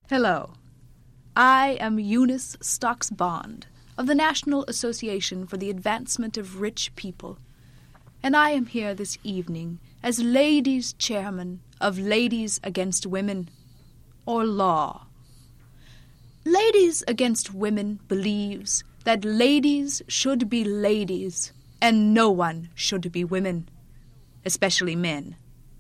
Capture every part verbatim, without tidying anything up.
Hello. I am Eunice Stocks Bond of the National Association for the Advancement of Rich People, and I am here this evening as Ladies' Chairman of Ladies Against Women, or Law. Ladies Against Women believes that ladies should be ladies and no one should be women, especially men.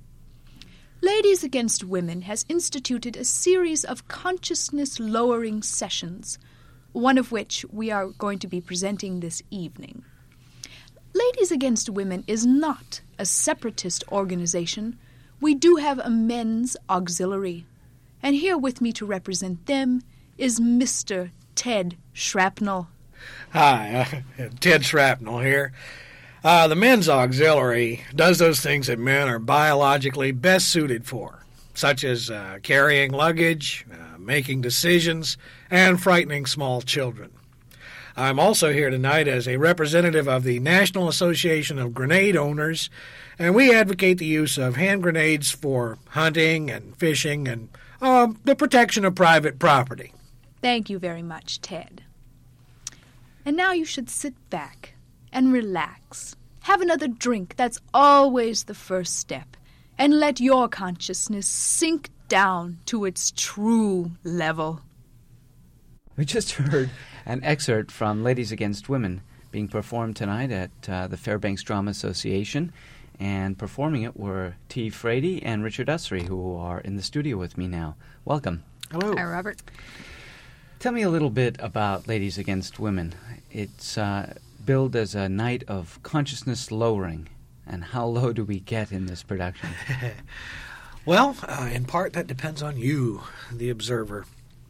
Ladies Against Women has instituted a series of consciousness-lowering sessions, one of which we are going to be presenting this evening. Ladies Against Women is not a separatist organization. We do have a men's auxiliary, and here with me to represent them is Mister Ted Shrapnel. Hi, uh, Ted Shrapnel here. Uh, the men's auxiliary does those things that men are biologically best suited for, such as uh, carrying luggage, uh, making decisions, and frightening small children. I'm also here tonight as a representative of the National Association of Grenade Owners, and we advocate the use of hand grenades for hunting and fishing and uh, the protection of private property. Thank you very much, Ted. And now you should sit back and relax. Have another drink, that's always the first step, and let your consciousness sink down to its true level. We just heard an excerpt from Ladies Against Women being performed tonight at uh, the Fairbanks Drama Association, and performing it were T. Frady and Richard Usry, who are in the studio with me now. Welcome. Hello. Hi, Robert. Tell me a little bit about Ladies Against Women. It's uh, billed as a night of consciousness lowering, and how low do we get in this production? Well, uh, in part that depends on you, the observer.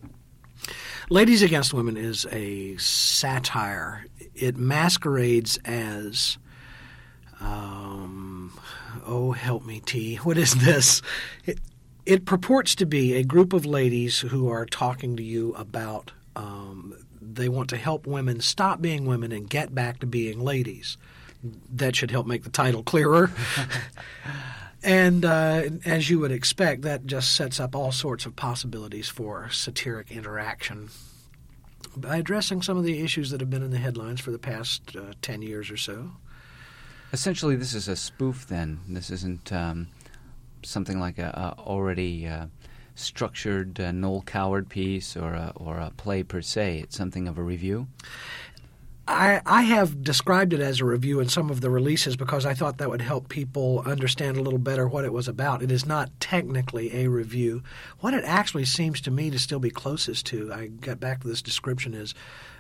Ladies Against Women is a satire. It masquerades as, um, oh, help me, T. What is this? It, it purports to be a group of ladies who are talking to you about um, they want to help women stop being women and get back to being ladies. That should help make the title clearer. And uh, as you would expect, that just sets up all sorts of possibilities for satiric interaction by addressing some of the issues that have been in the headlines for the past uh, ten years or so. Essentially, this is a spoof, then. This isn't um, something like a, a already uh, structured uh, Noel Coward piece or a, or a play per se. It's something of a review? I, I have described it as a review in some of the releases because I thought that would help people understand a little better what it was about. It is not technically a review. What it actually seems to me to still be closest to, I got back to this description, is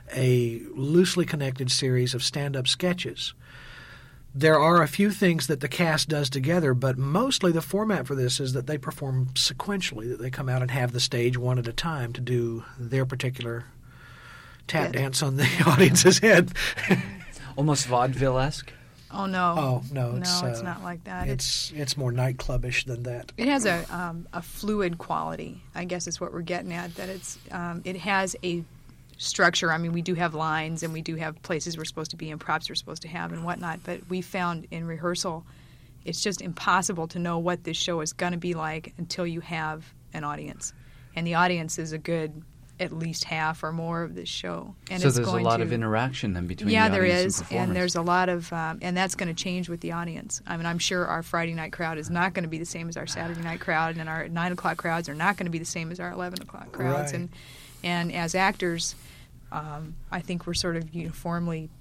a loosely connected series of stand-up sketches. There are a few things that the cast does together, but mostly the format for this is that they perform sequentially, that they come out and have the stage one at a time to do their particular tap Yeah. dance on the audience's head. Almost vaudeville-esque? Oh, no. Oh, no. It's, no, it's uh, not like that. It's it's more nightclubish than that. It has a um, a fluid quality, I guess is what we're getting at, that it's um, it has a structure. I mean, we do have lines and we do have places we're supposed to be and props we're supposed to have and whatnot, but we found in rehearsal it's just impossible to know what this show is going to be like until you have an audience. And the audience is a good at least half or more of this show. And so it's there's a going lot to, of interaction then between yeah, the there audience is, and performers. and there's a lot of, um, and that's going to change with the audience. I mean, I'm sure our Friday night crowd is not going to be the same as our Saturday night crowd, and our nine o'clock crowds are not going to be the same as our eleven o'clock crowds. Right. And and as actors, um, I think we're sort of uniformly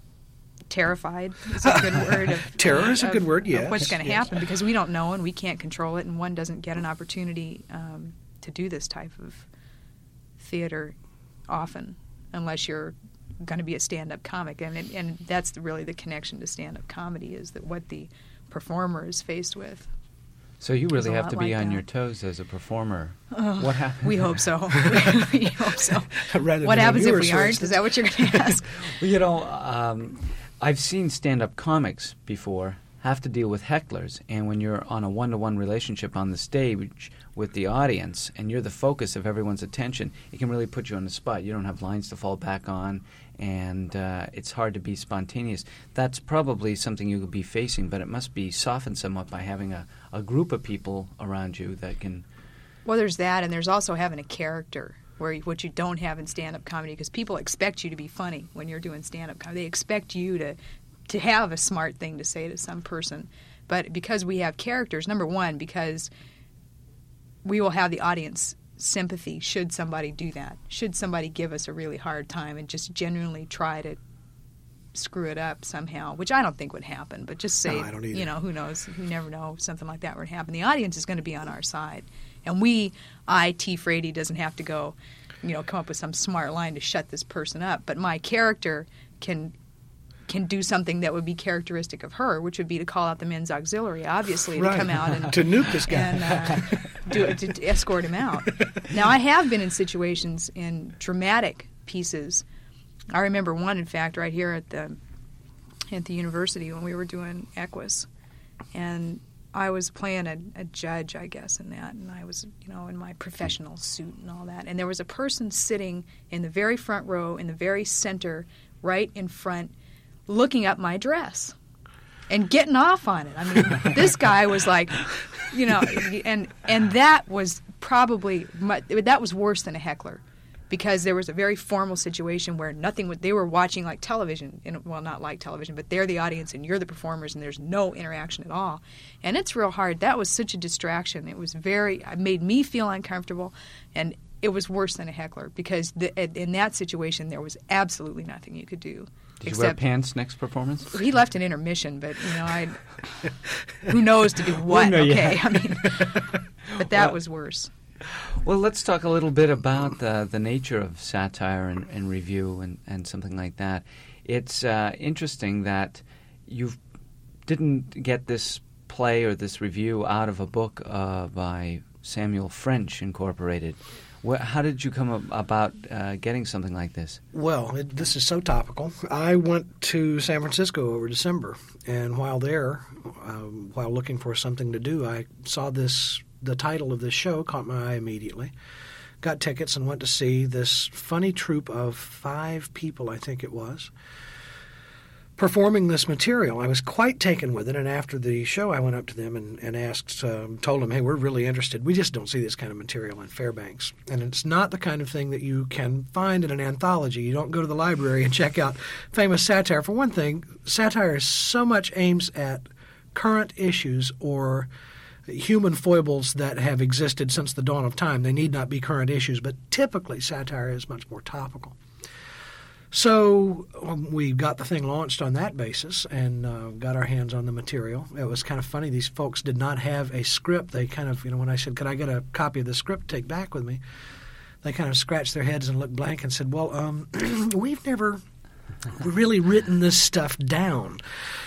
terrified. Is a good word. Of, Terror is a of- good word, of yes. what's going to yes. happen because we don't know and we can't control it, and one doesn't get an opportunity um, to do this type of theater often unless you're going to be a stand-up comic, and it, and that's the, really the connection to stand-up comedy is that what the performer is faced with. So you There's really a have lot to be like on that. your toes as a performer. Uh, what happens? We hope so. we hope so. Rather What than happens if viewers, we for aren't? instance. Is that what you're going to ask? Well, you know, um, I've seen stand-up comics before have to deal with hecklers, and when you're on a one-to-one relationship on the stage with the audience and you're the focus of everyone's attention, it can really put you on the spot. You don't have lines to fall back on, and uh, it's hard to be spontaneous. That's probably something you could be facing, but it must be softened somewhat by having a, a group of people around you that can Well, there's that, and there's also having a character, where you, what you don't have in stand-up comedy, because people expect you to be funny when you're doing stand-up comedy. They expect you to to have a smart thing to say to some person. But because we have characters, number one, because we will have the audience sympathy should somebody do that. Should somebody give us a really hard time and just genuinely try to screw it up somehow, which I don't think would happen, but just say, no, I don't either. You know, who knows, you never know, something like that would happen. The audience is going to be on our side. And we, I, T. Frady, doesn't have to go, you know, come up with some smart line to shut this person up. But my character can can do something that would be characteristic of her, which would be to call out the men's auxiliary, obviously, right. to come out and to nuke this guy and uh, do it, to, to escort him out. Now, I have been in situations in dramatic pieces. I remember one, in fact, right here at the at the university when we were doing Equus, and I was playing a, a judge, I guess, in that, and I was, you know, in my professional suit and all that, and there was a person sitting in the very front row, in the very center, right in front, looking up my dress and getting off on it. I mean, this guy was like, you know, and and that was probably that was worse than a heckler. Because there was a very formal situation where nothing would, they were watching like television, in, well, not like television, but they're the audience and you're the performers and there's no interaction at all. And it's real hard. That was such a distraction. It was very, it made me feel uncomfortable, and it was worse than a heckler because the, in that situation there was absolutely nothing you could do. Did you wear pants next performance? He left an intermission, but, you know, I, who knows to do what, no, okay? yeah. I mean, but that well, was worse. Well, let's talk a little bit about the, the nature of satire and, and review and, and something like that. It's uh, interesting that you didn't get this play or this review out of a book uh, by Samuel French Incorporated. Wh- how did you come ab- about uh, getting something like this? Well, it, this is so topical. I went to San Francisco over December, and while there, um, while looking for something to do, I saw this. The title of this show caught my eye immediately. Got tickets and went to see this funny troupe of five people, I think it was, performing this material. I was quite taken with it, and after the show I went up to them and, and asked, um, told them, hey, we're really interested. We just don't see this kind of material in Fairbanks. And it's not the kind of thing that you can find in an anthology. You don't go to the library and check out famous satire. For one thing, satire so much aims at current issues or human foibles that have existed since the dawn of time. They need not be current issues, but typically satire is much more topical. So um, we got the thing launched on that basis and uh, got our hands on the material. It was kind of funny. These folks did not have a script. They kind of, you know, when I said, could I get a copy of the script to take back with me, they kind of scratched their heads and looked blank and said, well, um, we've never really written this stuff down.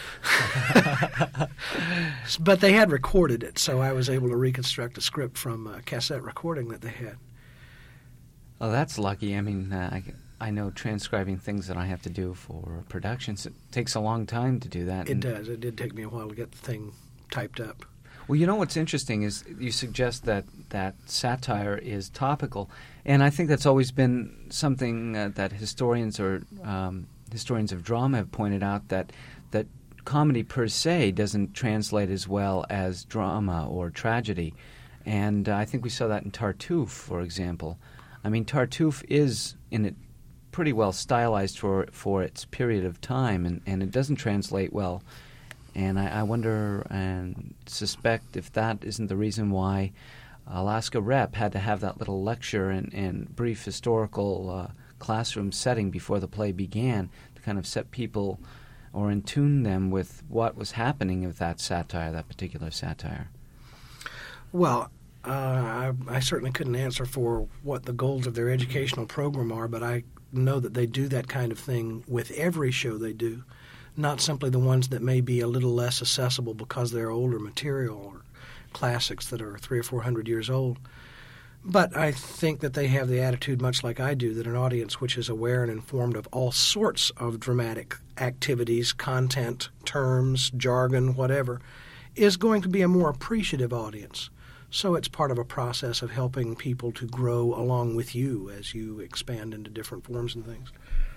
But they had recorded it, so I was able to reconstruct a script from a cassette recording that they had. Oh, that's lucky. I mean, uh, I, I know transcribing things that I have to do for productions, it takes a long time to do that. It does. It did take me a while to get the thing typed up. Well, you know what's interesting is you suggest that, that satire is topical, and I think that's always been something uh, that historians or um, historians of drama have pointed out, that that comedy per se doesn't translate as well as drama or tragedy. And uh, I think we saw that in Tartuffe, for example. I mean, Tartuffe is in it pretty well stylized for for its period of time, and, and it doesn't translate well. And I, I wonder and suspect if that isn't the reason why Alaska Rep had to have that little lecture and, and brief historical uh, classroom setting before the play began to kind of set people or in tune them with what was happening with that satire, that particular satire? Well, uh, I, I certainly couldn't answer for what the goals of their educational program are, but I know that they do that kind of thing with every show they do, not simply the ones that may be a little less accessible because they're older material or classics that are three or four hundred years old. But I think that they have the attitude, much like I do, that an audience which is aware and informed of all sorts of dramatic activities, content, terms, jargon, whatever, is going to be a more appreciative audience. So it's part of a process of helping people to grow along with you as you expand into different forms and things.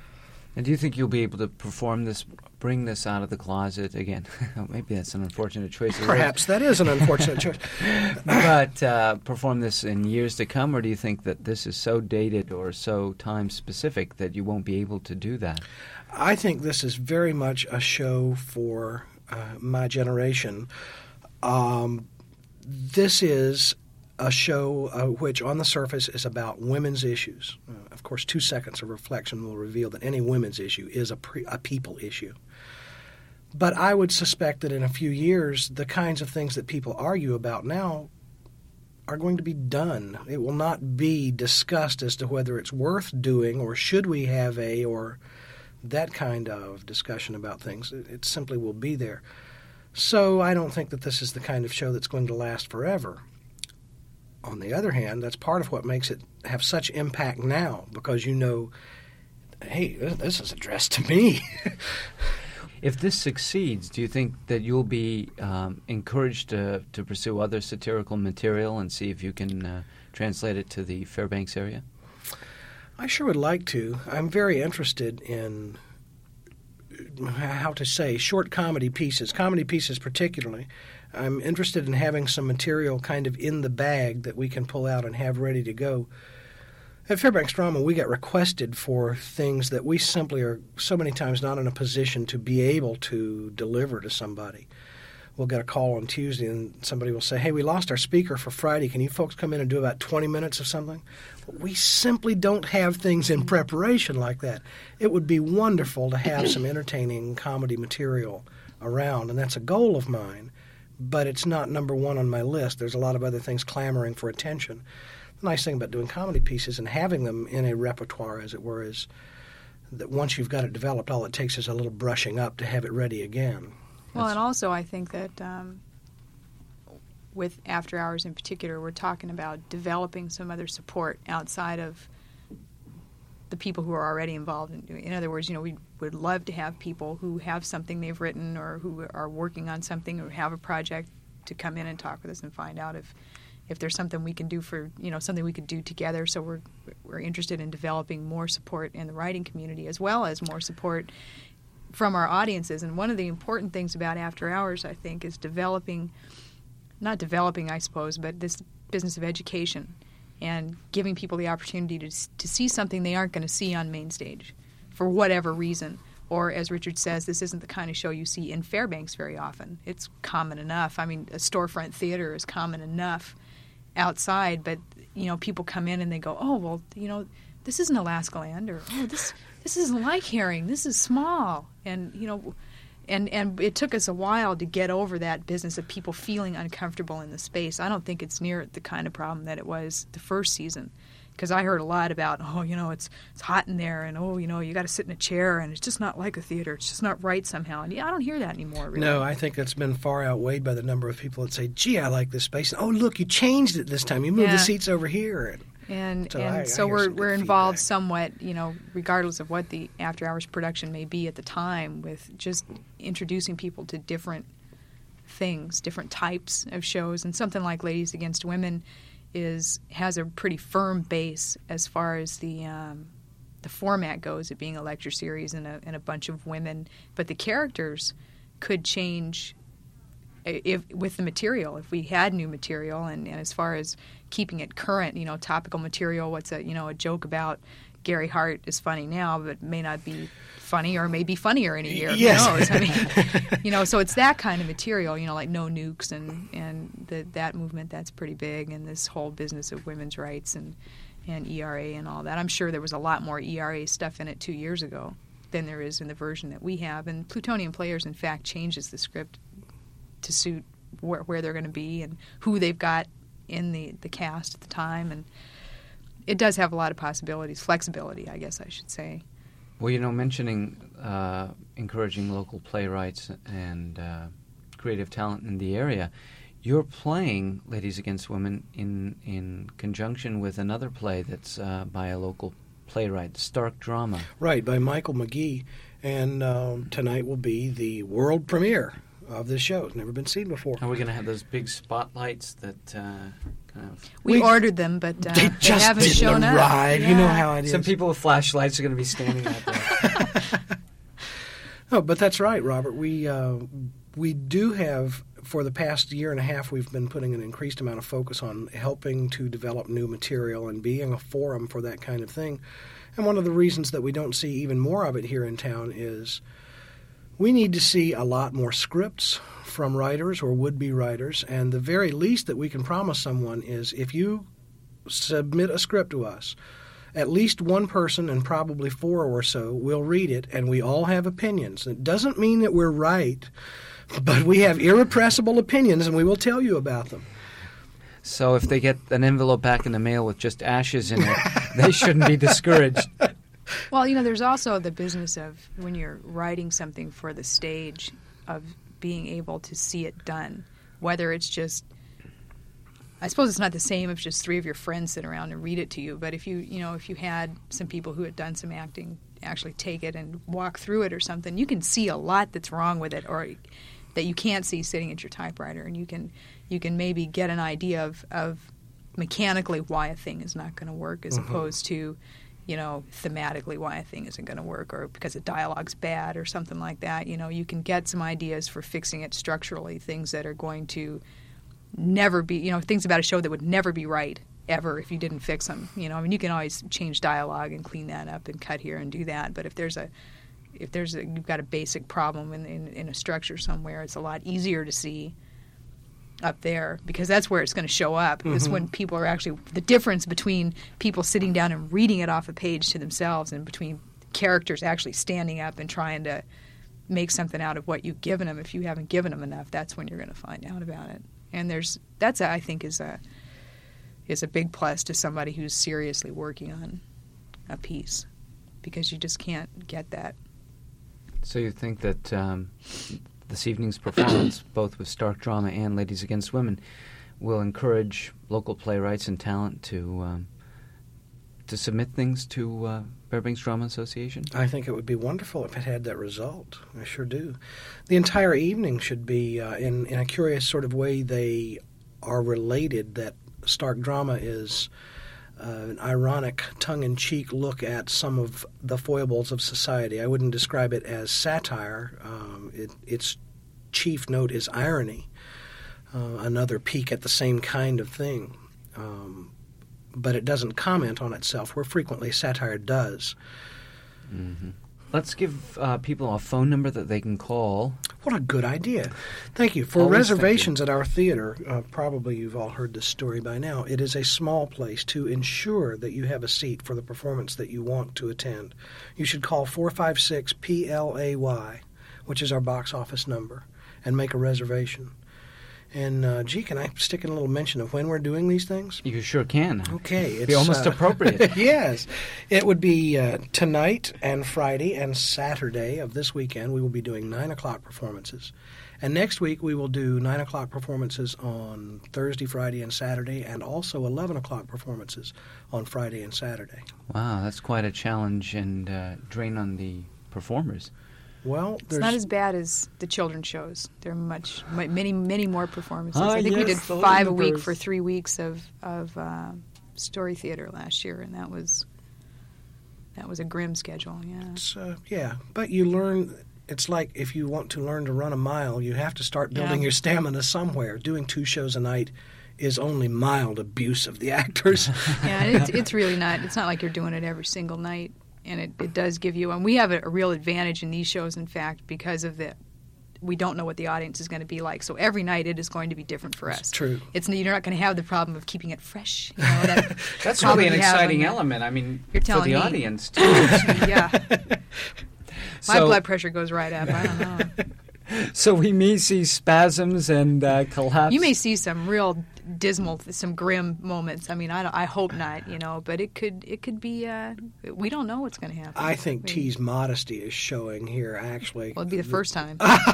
And do you think you'll be able to perform this, bring this out of the closet again? Maybe that's an unfortunate choice. Perhaps that is an unfortunate choice. But uh, perform this in years to come, or do you think that this is so dated or so time-specific that you won't be able to do that? I think this is very much a show for uh, my generation. Um, this is a show uh, which on the surface is about women's issues. Uh, of course, two seconds of reflection will reveal that any women's issue is a, pre- a people issue. But I would suspect that in a few years, the kinds of things that people argue about now are going to be done. It will not be discussed as to whether it's worth doing or should we have a or that kind of discussion about things. It, it simply will be there. So I don't think that this is the kind of show that's going to last forever. On the other hand, that's part of what makes it have such impact now, because you know, hey, this is addressed to me. If this succeeds, do you think that you'll be um, encouraged to, to pursue other satirical material and see if you can uh, translate it to the Fairbanks area? I sure would like to. I'm very interested in, how to say, short comedy pieces, comedy pieces particularly. I'm interested in having some material kind of in the bag that we can pull out and have ready to go. At Fairbanks Drama, we get requested for things that we simply are so many times not in a position to be able to deliver to somebody. We'll get a call on Tuesday and somebody will say, hey, we lost our speaker for Friday. Can you folks come in and do about twenty minutes of something? We simply don't have things in preparation like that. It would be wonderful to have some entertaining comedy material around, and that's a goal of mine. But it's not number one on my list. There's a lot of other things clamoring for attention. The nice thing about doing comedy pieces and having them in a repertoire, as it were, is that once you've got it developed, all it takes is a little brushing up to have it ready again. Well, That's, and also I think that um, with After Hours in particular, we're talking about developing some other support outside of the people who are already involved. In, in other words, you know, we would love to have people who have something they've written or who are working on something or have a project to come in and talk with us and find out if, if there's something we can do for, you know, something we could do together. So we're we're interested in developing more support in the writing community as well as more support from our audiences. And one of the important things about After Hours, I think, is developing, not developing, I suppose, but this business of education and giving people the opportunity to to see something they aren't going to see on main stage for whatever reason. Or, as Richard says, this isn't the kind of show you see in Fairbanks very often. It's common enough. I mean, a storefront theater is common enough outside, but, you know, people come in and they go, oh, well, you know, this isn't Alaska Land, or, oh, this this isn't like Herring. This is small. And, you know, and, and it took us a while to get over that business of people feeling uncomfortable in the space. I don't think it's near the kind of problem that it was the first season. Because I heard a lot about, oh, you know, it's it's hot in there, and, oh, you know, you got to sit in a chair, and it's just not like a theater. It's just not right somehow. And yeah, I don't hear that anymore, really. No, I think that's been far outweighed by the number of people that say, gee, I like this space. Oh, look, you changed it this time. You moved Yeah. the seats over here. And And so, and I, so I hear we're some good we're involved feedback. somewhat, you know, regardless of what the After Hours production may be at the time, with just introducing people to different things, different types of shows. And something like Ladies Against Women is has a pretty firm base as far as the um, the format goes, it being a lecture series and a and a bunch of women, but the characters could change if with the material, if we had new material, and, and as far as keeping it current, you know, topical material. What's a you know a joke about Gary Hart is funny now, but may not be funny, or may be funnier in a year. Yes. Who knows? I mean, you know, so it's that kind of material, you know, like No Nukes and and the, that movement, that's pretty big, and this whole business of women's rights and and E R A and all that. I'm sure there was a lot more E R A stuff in it two years ago than there is in the version that we have. And Plutonian Players, in fact, changes the script to suit where, where they're going to be and who they've got in the, the cast at the time. And it does have a lot of possibilities, flexibility, I guess I should say. Well, you know, mentioning uh, encouraging local playwrights and uh, creative talent in the area, you're playing Ladies Against Women in, in conjunction with another play that's uh, by a local playwright, Stark Drama. Right, by Michael McGee. And um, tonight will be the world premiere of this show. It's never been seen before. Are we going to have those big spotlights that uh, kind of... We, We- ordered them, but uh, They they just haven't didn't shown up. arrive. You know Yeah. how it is. Some people with flashlights are going to be standing out there. No, but that's right, Robert. We uh, we do have, for the past year and a half, we've been putting an increased amount of focus on helping to develop new material and being a forum for that kind of thing. And one of the reasons that we don't see even more of it here in town is we need to see a lot more scripts from writers or would-be writers, and the very least that we can promise someone is if you submit a script to us, at least one person and probably four or so will read it, and we all have opinions. It doesn't mean that we're right, but we have irrepressible opinions, and we will tell you about them. So if they get an envelope back in the mail with just ashes in it, they shouldn't be discouraged. Well, you know, there's also the business of when you're writing something for the stage of being able to see it done, whether it's just, I suppose it's not the same if just three of your friends sit around and read it to you, but if you, you know, if you had some people who had done some acting actually take it and walk through it or something, you can see a lot that's wrong with it or that you can't see sitting at your typewriter, and you can you can maybe get an idea of, of mechanically why a thing is not going to work as mm-hmm. opposed to, you know, thematically why a thing isn't going to work or because the dialogue's bad or something like that. You know, you can get some ideas for fixing it structurally, things that are going to never be, you know, things about a show that would never be right ever if you didn't fix them. You know, I mean, you can always change dialogue and clean that up and cut here and do that. But if there's a, if there's a, you've got a basic problem in, in, in a structure somewhere, it's a lot easier to see up there because that's where it's going to show up. Mm-hmm. It's when people are actually, the difference between people sitting down and reading it off a page to themselves and between characters actually standing up and trying to make something out of what you've given them. If you haven't given them enough, that's when you're going to find out about it. And there's that's a, I think is a is a big plus to somebody who's seriously working on a piece because you just can't get that. So you think that um, this evening's performance, both with Stark Drama and Ladies Against Women, will encourage local playwrights and talent to um, to submit things to uh, Fairbanks Drama Association? I think it would be wonderful if it had that result. I sure do. The entire evening should be, uh, in, in a curious sort of way, they are related, that Stark Drama is uh, an ironic, tongue-in-cheek look at some of the foibles of society. I wouldn't describe it as satire. Um, it, its chief note is irony, uh, another peek at the same kind of thing. Um, but it doesn't comment on itself, where frequently satire does. Mm-hmm. Let's give uh, people a phone number that they can call. What a good idea. Thank you. For Always reservations at our theater, uh, probably you've all heard this story by now, it is a small place to ensure that you have a seat for the performance that you want to attend. You should call four five six P L A Y, which is our box office number, and make a reservation. And, uh, gee, can I stick in a little mention of when we're doing these things? You sure can. Okay. It'd It's be almost uh, appropriate. Yes. It would be uh, tonight and Friday and Saturday of this weekend. We will be doing nine o'clock performances. And next week we will do nine o'clock performances on Thursday, Friday, and Saturday, and also eleven o'clock performances on Friday and Saturday. Wow, that's quite a challenge and uh, drain on the performers. Well, it's there's not as bad as the children's shows. There are much, many, many more performances. Ah, I think we yes, did the five a Lindberghs. week for three weeks of of uh, story theater last year, and that was that was a grim schedule. Yeah, It's, uh, yeah, but you learn. It's like if you want to learn to run a mile, you have to start building Yeah. your stamina somewhere. Doing two shows a night is only mild abuse of the actors. yeah. It's it's really not. It's not like you're doing it every single night. And it, it does give you, and we have a, a real advantage in these shows, in fact, because of the, we don't know what the audience is going to be like. So every night it is going to be different for It's us. true. It's you're not going to have the problem of keeping it fresh. You know, that That's problem really an you have exciting when- element. I mean, You're for telling the me. audience, too. Yeah, my So- blood pressure goes right up. I don't know. So we may see spasms and uh, collapse. You may see some real dismal, some grim moments. I mean, I, don't- I hope not, you know, but it could it could be. Uh, we don't know what's going to happen. I think I mean, T's modesty is showing here, actually. Well, it'd be the first time.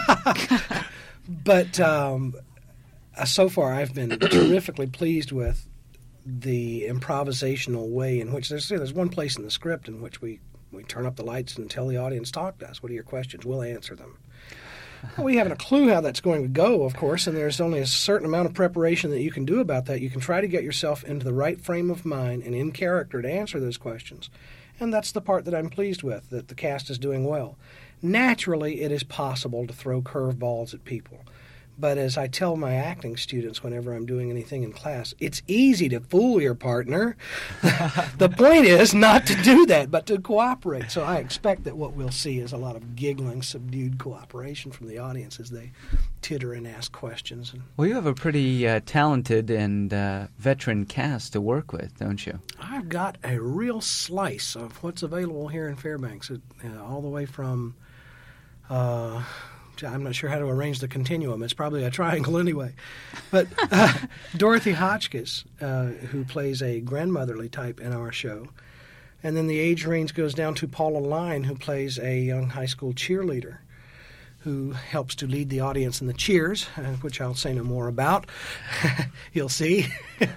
But um, uh, so far, I've been terrifically pleased with the improvisational way in which there's there's one place in the script in which we, we turn up the lights and tell the audience, talk to us. What are your questions? We'll answer them. Well, we haven't a clue how that's going to go, of course, and there's only a certain amount of preparation that you can do about that. You can try to get yourself into the right frame of mind and in character to answer those questions. And that's the part that I'm pleased with, that the cast is doing well. Naturally, it is possible to throw curveballs at people. But as I tell my acting students whenever I'm doing anything in class, it's easy to fool your partner. The point is not to do that, but to cooperate. So I expect that what we'll see is a lot of giggling, subdued cooperation from the audience as they titter and ask questions. Well, you have a pretty uh, talented and uh, veteran cast to work with, don't you? I've got a real slice of what's available here in Fairbanks, uh, all the way from... Uh, I'm not sure how to arrange the continuum. It's probably a triangle anyway. But uh, Dorothy Hotchkiss, uh, who plays a grandmotherly type in our show. And then the age range goes down to Paula Line, who plays a young high school cheerleader who helps to lead the audience in the cheers, uh, which I'll say no more about. You'll see.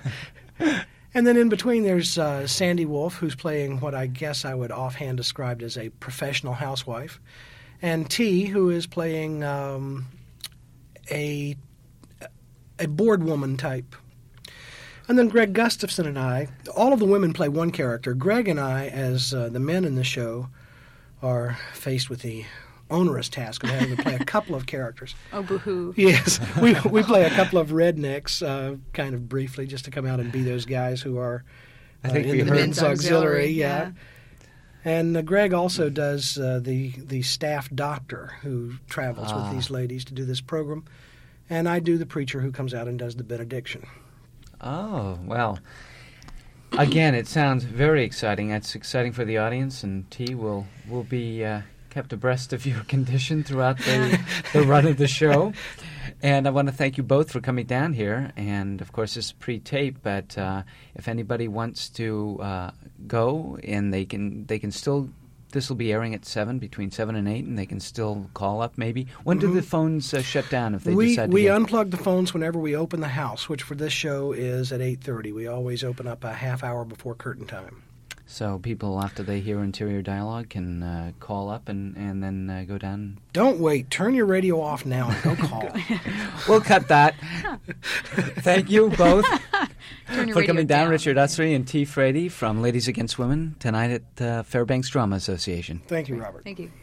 And then in between there's uh, Sandy Wolf, who's playing what I guess I would offhand describe as a professional housewife. And T, who is playing um, a a board woman type. And then Greg Gustafson and I, all of the women play one character. Greg and I, as uh, the men in the show, are faced with the onerous task of having to play a couple of characters. Oh, boo-hoo. Yes, we we play a couple of rednecks, uh, kind of briefly, just to come out and be those guys who are uh, I think in we the heard- men's Men's auxiliary. auxiliary, yeah. yeah. And uh, Greg also does uh, the the staff doctor who travels Ah. with these ladies to do this program, and I do the preacher who comes out and does the benediction. Oh, well. Again, it sounds very exciting. It's exciting for the audience, and T will will be uh, kept abreast of your condition throughout the, the run of the show. And I want to thank you both for coming down here. And, of course, this is pre-tape, but uh, if anybody wants to uh, go, and they can they can still, this will be airing at seven, between seven and eight, and they can still call up maybe. When do the phones uh, shut down if they we decide to we go? unplug the phones whenever we open the house, which for this show is at eight thirty. We always open up a half hour before curtain time. So people, after they hear Interior Dialogue, can uh, call up and, and then uh, go down. Don't wait. Turn your radio off now and go call. We'll cut that. Thank you both Turn your for radio coming down, down. Richard Usry and T. Frady from Ladies Against Women, tonight at uh, Fairbanks Drama Association. Thank you, Robert. Thank you.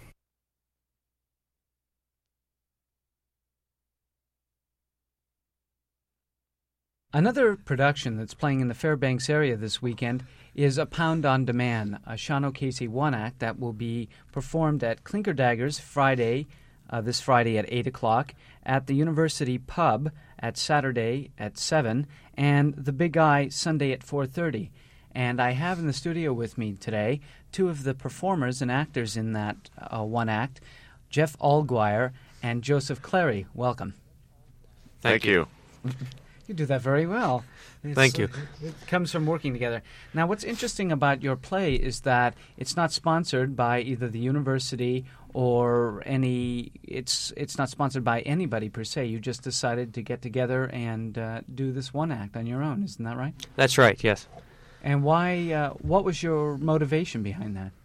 Another production that's playing in the Fairbanks area this weekend is A Pound on Demand, a Sean O'Casey one-act that will be performed at Clinker Daggers Friday, uh, this Friday at eight o'clock, at the University Pub at Saturday at seven, and the Big Eye Sunday at four thirty. And I have in the studio with me today two of the performers and actors in that uh, one act, Jeff Alguire and Joseph Clary. Welcome. Thank you. You do that very well. Thank you. It comes from working together. Now, what's interesting about your play is that it's not sponsored by either the university or any. It's it's not sponsored by anybody per se. You just decided to get together and uh, do this one act on your own. Isn't that right? That's right, yes. And why? Uh, what was your motivation behind that?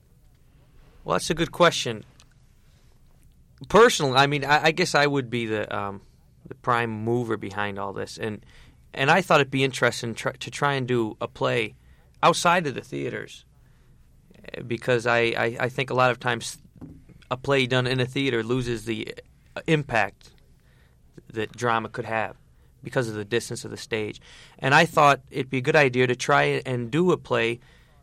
Well, that's a good question. Personally, I mean, I, I guess I would be the um, the prime mover behind all this, and and I thought it'd be interesting tr- to try and do a play outside of the theaters, uh, because I, I, I think a lot of times a play done in a theater loses the uh, impact that drama could have because of the distance of the stage. And I thought it'd be a good idea to try and do a play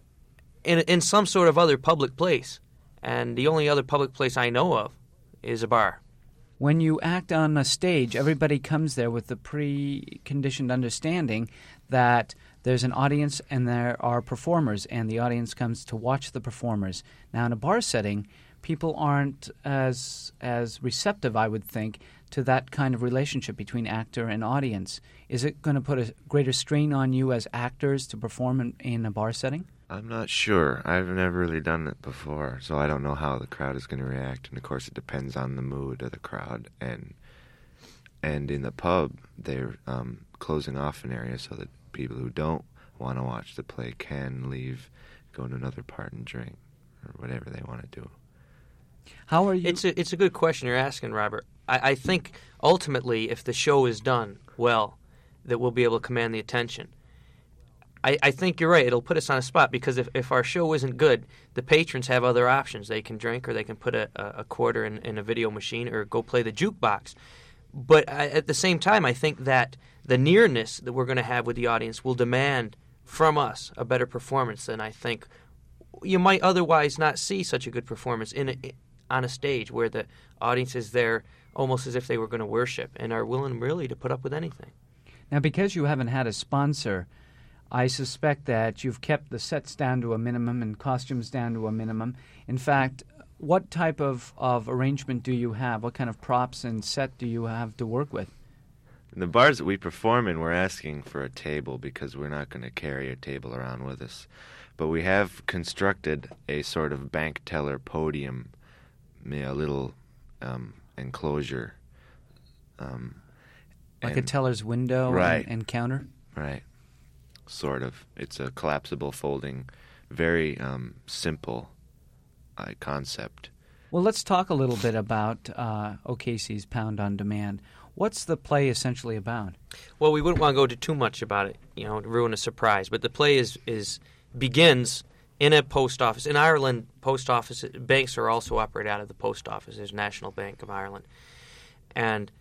in in some sort of other public place. And the only other public place I know of is a bar. When you act on a stage, everybody comes there with the pre-conditioned understanding that there's an audience and there are performers, and the audience comes to watch the performers. Now, in a bar setting, people aren't as as receptive, I would think, to that kind of relationship between actor and audience. Is it going to put a greater strain on you as actors to perform in, in a bar setting? I'm not sure. I've never really done it before, so I don't know how the crowd is going to react. And of course, it depends on the mood of the crowd. And and in the pub, they're um, closing off an area so that people who don't want to watch the play can leave, go to another part and drink, or whatever they want to do. How are you? It's a, it's a good question you're asking, Robert. I, I think ultimately if the show is done well, that we'll be able to command the attention. I, I think you're right. It'll put us on a spot because if, if our show isn't good, the patrons have other options. They can drink or they can put a, a quarter in, in a video machine or go play the jukebox. But I, at the same time, I think that the nearness that we're going to have with the audience will demand from us a better performance than I think you might otherwise not see such a good performance in a, on a stage where the audience is there almost as if they were going to worship and are willing really to put up with anything. Now, because you haven't had a sponsor, I suspect that you've kept the sets down to a minimum and costumes down to a minimum. In fact, what type of, of arrangement do you have? What kind of props and set do you have to work with? In the bars that we perform in, we're asking for a table because we're not going to carry a table around with us. But we have constructed a sort of bank teller podium, a little um, enclosure. Um, like a teller's window right, and, and counter? Right. Sort of. It's a collapsible folding, very um, simple uh, concept. Well, let's talk a little bit about uh, O'Casey's Pound on Demand. What's the play essentially about? Well, we wouldn't want to go into too much about it, you know, to ruin a surprise. But the play is is begins in a post office. In Ireland, post office banks are also operate out of the post office. There's National Bank of Ireland, and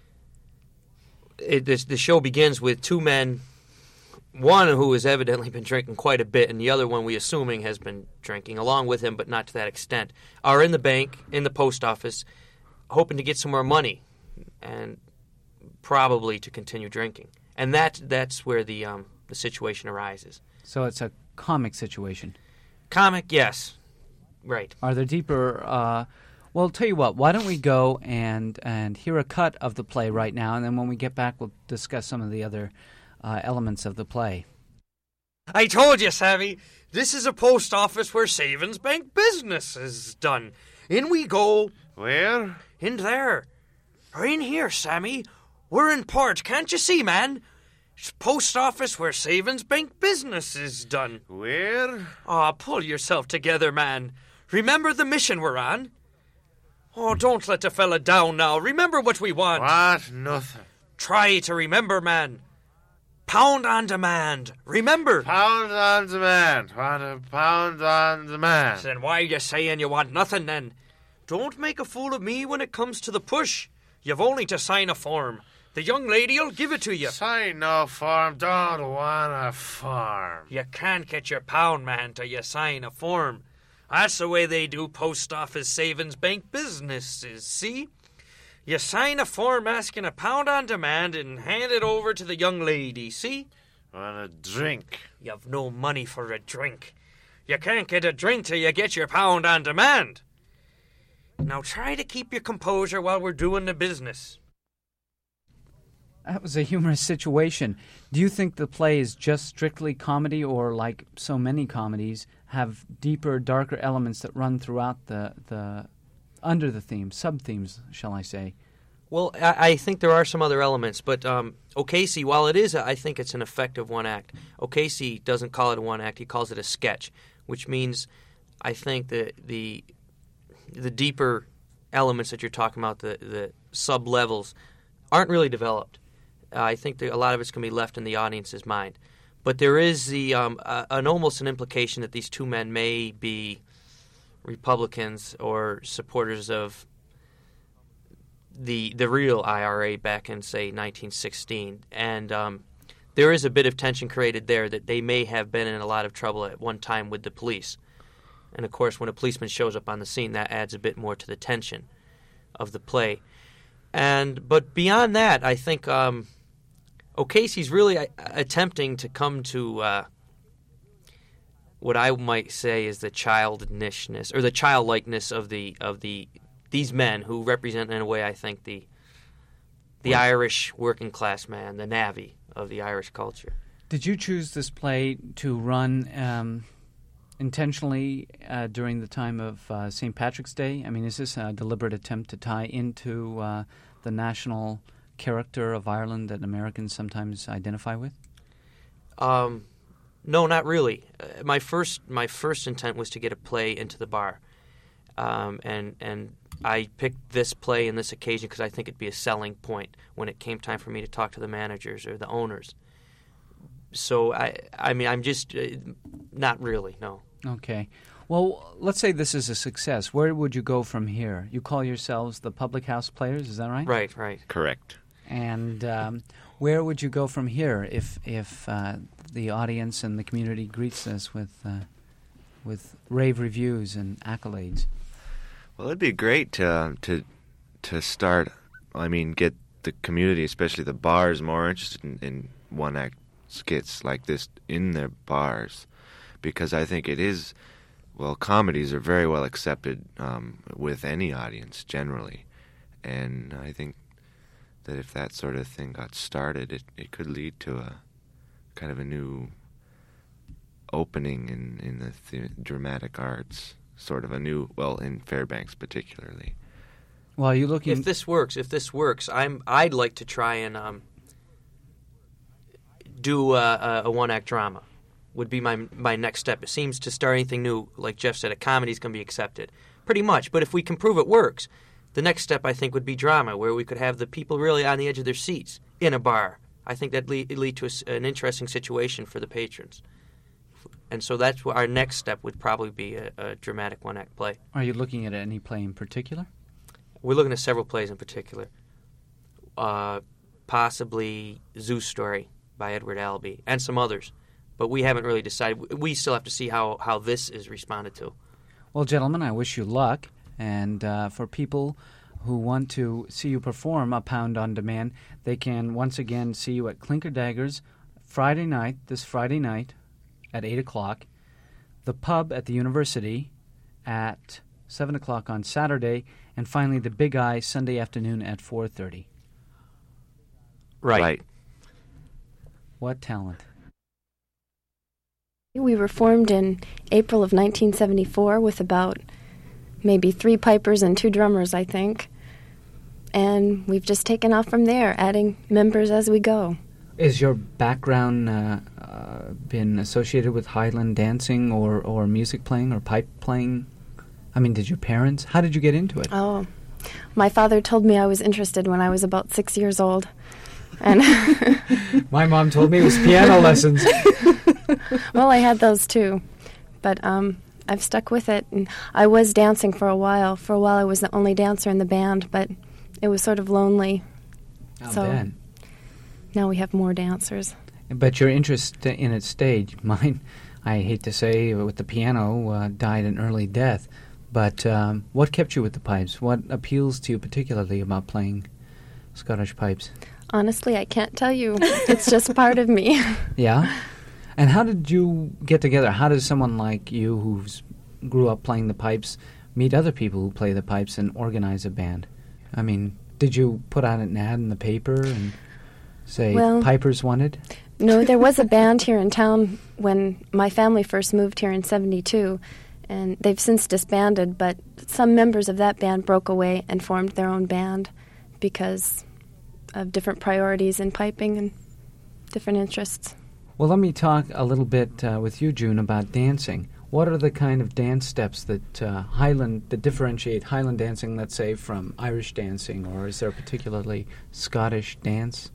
it, this, the show begins with two men. One who has evidently been drinking quite a bit, and the other one we assuming has been drinking along with him, but not to that extent, are in the bank, in the post office, hoping to get some more money, and probably to continue drinking. And that that's where the um, the situation arises. So it's a comic situation. Comic, yes. Right. Are there deeper... Uh, well, I'll tell you what, why don't we go and, and hear a cut of the play right now, and then when we get back we'll discuss some of the other uh, elements of the play. I told you, Sammy, this is a post office where savings bank business is done. In we go. Where? In there. Or in here, Sammy. We're in port, can't you see, man? It's post office where savings bank business is done. Where? Aw, oh, pull yourself together, man. Remember the mission we're on? Oh, don't let the fella down now. Remember what we want. What? Nothing. Try to remember, man. Pound on demand. Remember. Pound on demand. Want a pound on demand. Then why are you saying you want nothing, then? Don't make a fool of me when it comes to the push. You've only to sign a form. The young lady'll give it to you. Sign no form. Don't want a form. You can't get your pound, man, till you sign a form. That's the way they do post office savings bank businesses, see? You sign a form asking a pound on demand and hand it over to the young lady, see? Want a drink. You've no money for a drink. You can't get a drink till you get your pound on demand. Now try to keep your composure while we're doing the business. That was a humorous situation. Do you think the play is just strictly comedy, or like so many comedies, have deeper, darker elements that run throughout the, the under the theme, sub-themes, shall I say? Well, I, I think there are some other elements, but um, O'Casey, while it is, a, I think it's an effective one act, O'Casey doesn't call it a one act, he calls it a sketch, which means I think that the the deeper elements that you're talking about, the, the sub-levels, aren't really developed. Uh, I think that a lot of it's going to be left in the audience's mind. But there is the um, uh, an almost an implication that these two men may be Republicans or supporters of the the real I R A back in, say, nineteen sixteen. And um, there is a bit of tension created there that they may have been in a lot of trouble at one time with the police. And, of course, when a policeman shows up on the scene, that adds a bit more to the tension of the play. And but beyond that, I think um, O'Casey's really uh, attempting to come to uh, what I might say is the childishness or the childlikeness of the of the these men who represent, in a way, I think the the well, Irish working class man, the navvy of the Irish culture. Did you choose this play to run um, intentionally uh, during the time of uh, Saint Patrick's Day? I mean, is this a deliberate attempt to tie into uh, the national character of Ireland that Americans sometimes identify with? Um, no, not really. Uh, my first my first intent was to get a play into the bar, um, and and I picked this play and this occasion because I think it'd be a selling point when it came time for me to talk to the managers or the owners. so I, I mean, I'm just uh, not really. No. Okay. Well, let's say this is a success. Where would you go from here? You call yourselves the Public House Players, is that right? Right. Right. Correct. And um, where would you go from here if if uh, the audience and the community greets us with uh, with rave reviews and accolades? Well, it'd be great to to to start. I mean, get the community, especially the bars, more interested in, in one act skits like this in their bars, because I think it is. Well, comedies are very well accepted um, with any audience generally, and I think that if that sort of thing got started, it, it could lead to a kind of a new opening in, in the, the dramatic arts, sort of a new, well, in Fairbanks particularly. Well, are you looking... If this works, if this works, I'm, I'd like to try and um, do a, a one-act drama. Would be my my next step. It seems to start anything new, like Jeff said, a comedy's going to be accepted. Pretty much. But if we can prove it works, the next step, I think, would be drama, where we could have the people really on the edge of their seats in a bar. I think that'd lead, lead to a, an interesting situation for the patrons. And so that's what our next step would probably be a, a dramatic one-act play. Are you looking at any play in particular? We're looking at several plays in particular. Uh, possibly Zeus Story by Edward Albee and some others. But we haven't really decided. We still have to see how, how this is responded to. Well, gentlemen, I wish you luck. And uh, for people who want to see you perform a Pound on Demand, they can once again see you at Clinker Daggers Friday night, this Friday night at eight o'clock. The Pub at the University at seven o'clock on Saturday. And finally, the Big Eye Sunday afternoon at four thirty. Right. Right. What talent. We were formed in April of nineteen seventy-four with about maybe three pipers and two drummers, I think. And we've just taken off from there, adding members as we go. Is your background uh, uh, been associated with Highland dancing or, or music playing or pipe playing? I mean, did your parents? How did you get into it? Oh, my father told me I was interested when I was about six years old. And my mom told me it was piano lessons. Well, I had those too, but um, I've stuck with it. And I was dancing for a while. For a while, I was the only dancer in the band, but it was sort of lonely. How so bad. Now we have more dancers. But your interest in it stayed. Mine, I hate to say, with the piano, uh, died an early death. But um, what kept you with the pipes? What appeals to you particularly about playing Scottish pipes? Honestly, I can't tell you. It's just part of me. Yeah? And how did you get together? How does someone like you who grew up playing the pipes meet other people who play the pipes and organize a band? I mean, did you put out an ad in the paper and say, well, pipers wanted? No, there was a band here in town when my family first moved here in seventy-two, and they've since disbanded, but some members of that band broke away and formed their own band because of different priorities in piping and different interests. Well, let me talk a little bit uh, with you, June, about dancing. What are the kind of dance steps that uh, Highland that differentiate Highland dancing, let's say, from Irish dancing, or is there a particularly Scottish dance?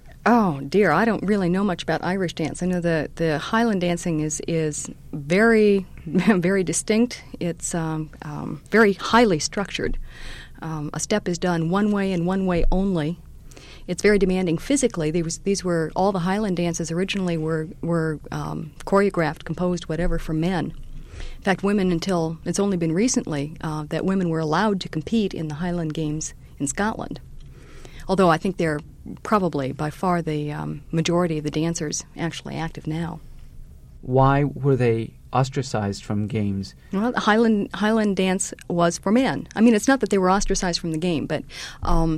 Oh dear, I don't really know much about Irish dance. I know the the Highland dancing is is very very distinct. It's um, um, very highly structured. Um, a step is done one way and one way only. It's very demanding physically. These, these were all the Highland dances originally were were um, choreographed, composed, whatever, for men. In fact, women until it's only been recently uh, that women were allowed to compete in the Highland Games in Scotland. Although I think they're probably by far the um, majority of the dancers actually active now. Why were they ostracized from games? Well, Highland Highland dance was for men. I mean, it's not that they were ostracized from the game, but um,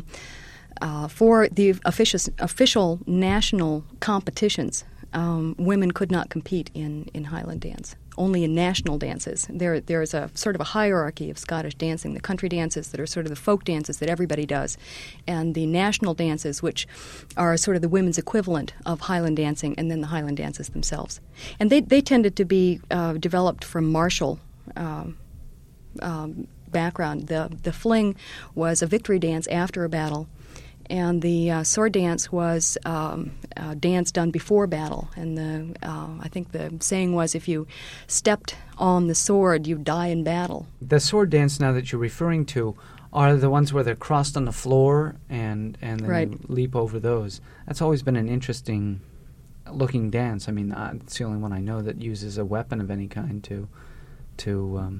uh, for the official official national competitions, um, women could not compete in, in Highland dance. Only in national dances. There, there's a sort of a hierarchy of Scottish dancing. The country dances that are sort of the folk dances that everybody does, and the national dances, which are sort of the women's equivalent of Highland dancing, and then the Highland dances themselves. And they they tended to be uh, developed from martial um, um, background. The the fling was a victory dance after a battle, And the uh, sword dance was um, a dance done before battle. And the uh, I think the saying was, if you stepped on the sword, you die in battle. The sword dance now that you're referring to are the ones where they're crossed on the floor and, and then Right. you leap over those. That's always been an interesting looking dance. I mean, uh, it's the only one I know that uses a weapon of any kind to to um,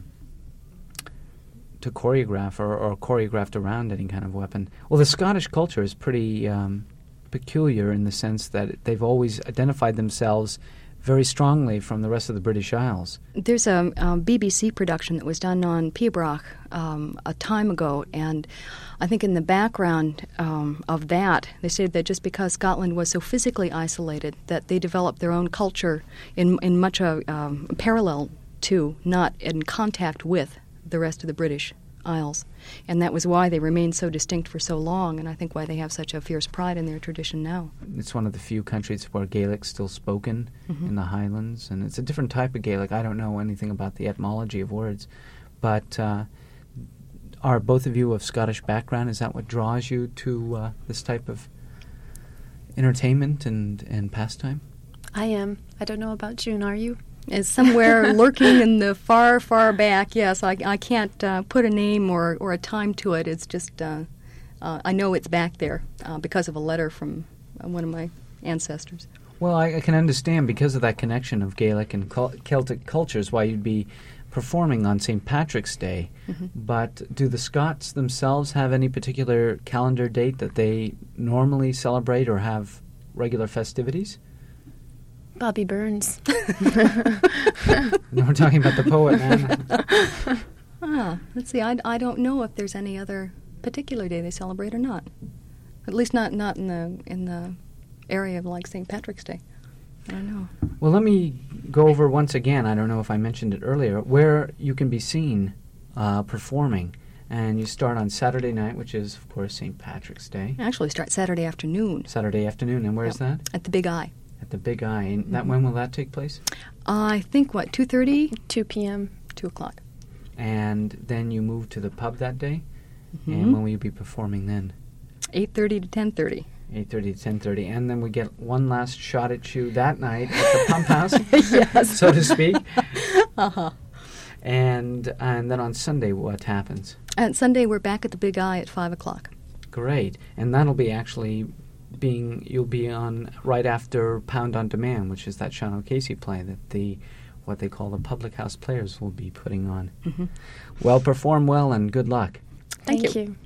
to choreograph or, or choreographed around any kind of weapon. Well, the Scottish culture is pretty um, peculiar in the sense that they've always identified themselves very strongly from the rest of the British Isles. There's a, a B B C production that was done on Pibroch um, a time ago, and I think in the background um, of that, they said that just because Scotland was so physically isolated, that they developed their own culture in in much a um, parallel to, not in contact with, the rest of the British Isles. And that was why they remained so distinct for so long, and I think why they have such a fierce pride in their tradition now. It's one of the few countries where Gaelic's still spoken Mhm. in the Highlands, and it's a different type of Gaelic. I don't know anything about the etymology of words, but uh, are both of you of Scottish background? Is that what draws you to uh, this type of entertainment and, and pastime? I am. I don't know about June, are you? Is somewhere lurking in the far, far back. Yes, I, I can't uh, put a name or, or a time to it. It's just, uh, uh, I know it's back there uh, because of a letter from uh, one of my ancestors. Well, I, I can understand because of that connection of Gaelic and cul- Celtic cultures why you'd be performing on Saint Patrick's Day. Mhm. But do the Scots themselves have any particular calendar date that they normally celebrate or have regular festivities? Bobby Burns. No, we're talking about the poet, man. Ah, let's see. I, I don't know if there's any other particular day they celebrate or not. At least not, not in the in the area of like Saint Patrick's Day. I don't know. Well, let me go over once again, I don't know if I mentioned it earlier, where you can be seen uh, performing. And you start on Saturday night, which is, of course, Saint Patrick's Day. Actually, start Saturday afternoon Saturday afternoon. And where's Yep. that? at the Big Eye. At the Big Eye. And that, when will that take place? I think, what, two thirty? two p.m. two o'clock. And then you move to the pub that day? Mhm. And when will you be performing then? eight thirty to ten thirty. eight thirty to ten thirty. And then we get one last shot at you that night at the Pump House, Yes. so to speak. Uh-huh. And, and then on Sunday, what happens? And Sunday, we're back at the Big Eye at five o'clock. Great. And that'll be actually being, you'll be on right after Pound on Demand, which is that Sean O'Casey play that the, what they call the Public House Players will be putting on. Mm-hmm. Well, perform well and good luck. Thank Thank you. you.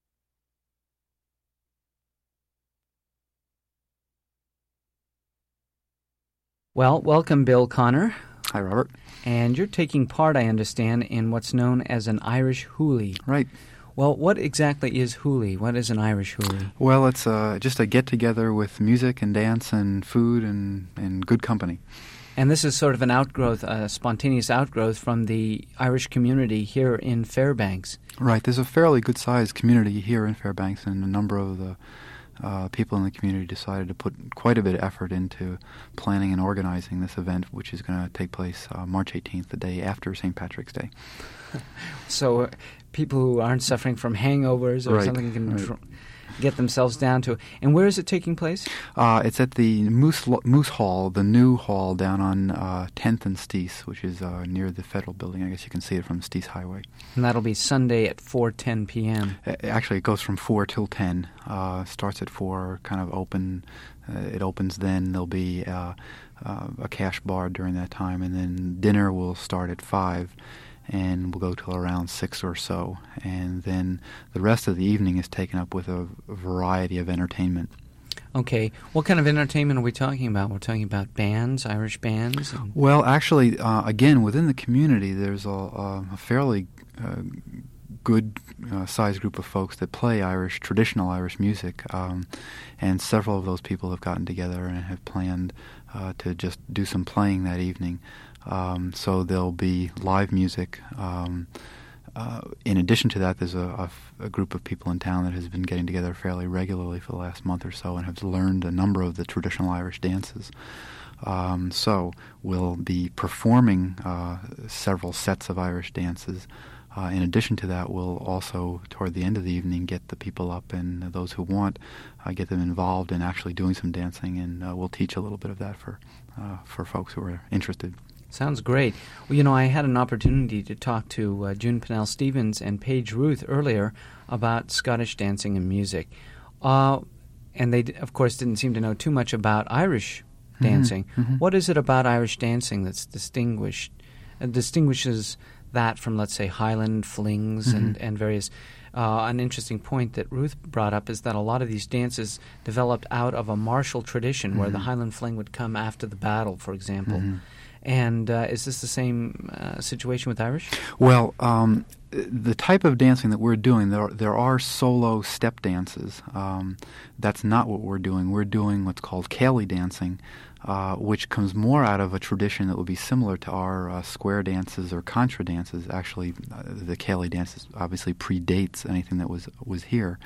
Well, welcome, Bill Connor. Hi, Robert. And you're taking part, I understand, in what's known as an Irish hoolie. Right. Well, what exactly is hoolie? What is an Irish hoolie? Well, it's uh, just a get-together with music and dance and food and, and good company. And this is sort of an outgrowth, a spontaneous outgrowth from the Irish community here in Fairbanks. Right. There's a fairly good-sized community here in Fairbanks, and a number of the uh, people in the community decided to put quite a bit of effort into planning and organizing this event, which is going to take place uh, March eighteenth, the day after Saint Patrick's Day. So uh, people who aren't suffering from hangovers or Right, something can right. dr- get themselves down to. And where is it taking place? Uh, it's at the Moose Lo- Moose Hall, the new hall down on uh, tenth and Steese, which is uh, near the Federal Building. I guess you can see it from Steese Highway. And that'll be Sunday at four ten p.m. A- Actually, it goes from four till ten. Uh, starts at four, kind of open. Uh, it opens then. There'll be uh, uh, a cash bar during that time, and then dinner will start at five, and we'll go till around six or so. And then the rest of the evening is taken up with a, a variety of entertainment. Okay. What kind of entertainment are we talking about? We're talking about bands, Irish bands? And Well, actually, uh, again, within the community, there's a, a, a fairly uh, good uh, sized group of folks that play Irish, traditional Irish music, um, and several of those people have gotten together and have planned uh, to just do some playing that evening. Um, so there'll be live music. Um, uh, in addition to that, there's a, a f- a group of people in town that has been getting together fairly regularly for the last month or so and have learned a number of the traditional Irish dances. Um, so we'll be performing uh, several sets of Irish dances. Uh, in addition to that, we'll also, toward the end of the evening, get the people up and uh, those who want, uh, get them involved in actually doing some dancing, and uh, we'll teach a little bit of that for uh, for folks who are interested. Sounds great. Well, you know, I had an opportunity to talk to uh, June Pinnell Stevens and Paige Ruth earlier about Scottish dancing and music. Uh, and they, d- of course, didn't seem to know too much about Irish dancing. Mm-hmm. Mm-hmm. What is it about Irish dancing that's distinguished, uh, distinguishes that from, let's say, Highland flings Mm-hmm. and, and various... Uh, an interesting point that Ruth brought up is that a lot of these dances developed out of a martial tradition mm-hmm. where the Highland fling would come after the battle, for example. Mm-hmm. And uh, is this the same uh, situation with Irish? Well, um, the type of dancing that we're doing, there are, there are solo step dances. Um, that's not what we're doing. We're doing what's called Cayley dancing, uh, which comes more out of a tradition that would be similar to our uh, square dances or contra dances. Actually, uh, the Cayley dances obviously predates anything that was was here.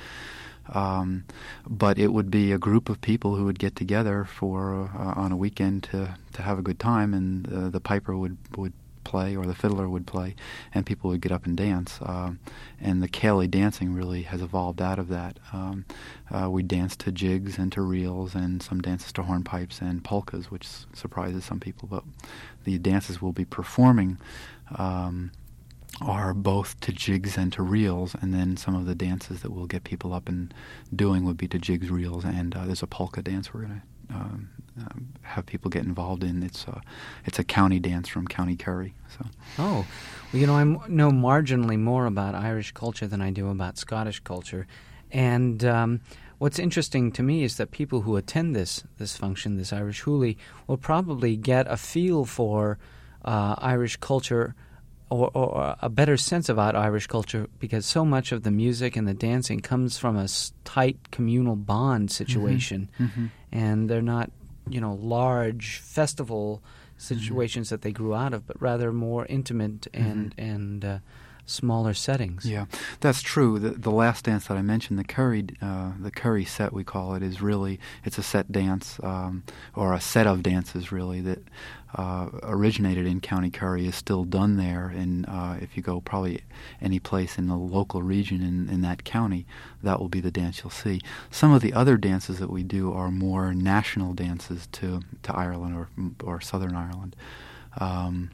Um, but it would be a group of people who would get together for uh, on a weekend to, to have a good time, and uh, the piper would, would play or the fiddler would play, and people would get up and dance. Um, and the Cayley dancing really has evolved out of that. Um, uh, we dance to jigs and to reels, and some dances to hornpipes and polkas, which surprises some people. But the dances we'll be performing Um, are both to jigs and to reels, and then some of the dances that we'll get people up and doing would be to jigs, reels, and uh, there's a polka dance we're going to um, um, have people get involved in. It's a, it's a county dance from County Kerry. So. Oh, well, you know, I m- know marginally more about Irish culture than I do about Scottish culture, and um, what's interesting to me is that people who attend this this function, this Irish Hoolie, will probably get a feel for uh, Irish culture Or, or a better sense about Irish culture, because so much of the music and the dancing comes from a s- tight communal bond situation, Mm-hmm. and they're not, you know, large festival situations mm-hmm. that they grew out of, but rather more intimate and mm-hmm. and uh, smaller settings. Yeah, that's true. The, the last dance that I mentioned, the curry, uh, the curry set we call it, is really it's a set dance um, or a set of dances really that uh, originated in County Kerry, is still done there. And uh, if you go probably any place in the local region in, in that county, that will be the dance you'll see. Some of the other dances that we do are more national dances to to Ireland or or Southern Ireland, um,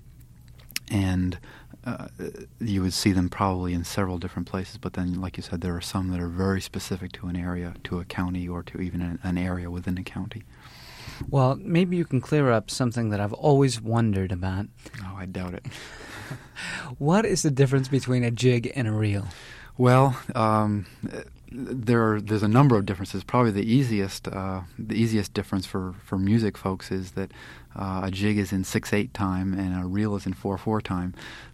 and. Uh, you would see them probably in several different places, but then, like you said, there are some that are very specific to an area, to a county, or to even an, an area within a county. Well, maybe you can clear up something that I've always wondered about. Oh, I doubt it. What is the difference between a jig and a reel? Well, um, there are, there's a number of differences. Probably the easiest uh, the easiest difference for, for music folks is that uh, a jig is in six eight time and a reel is in four four time.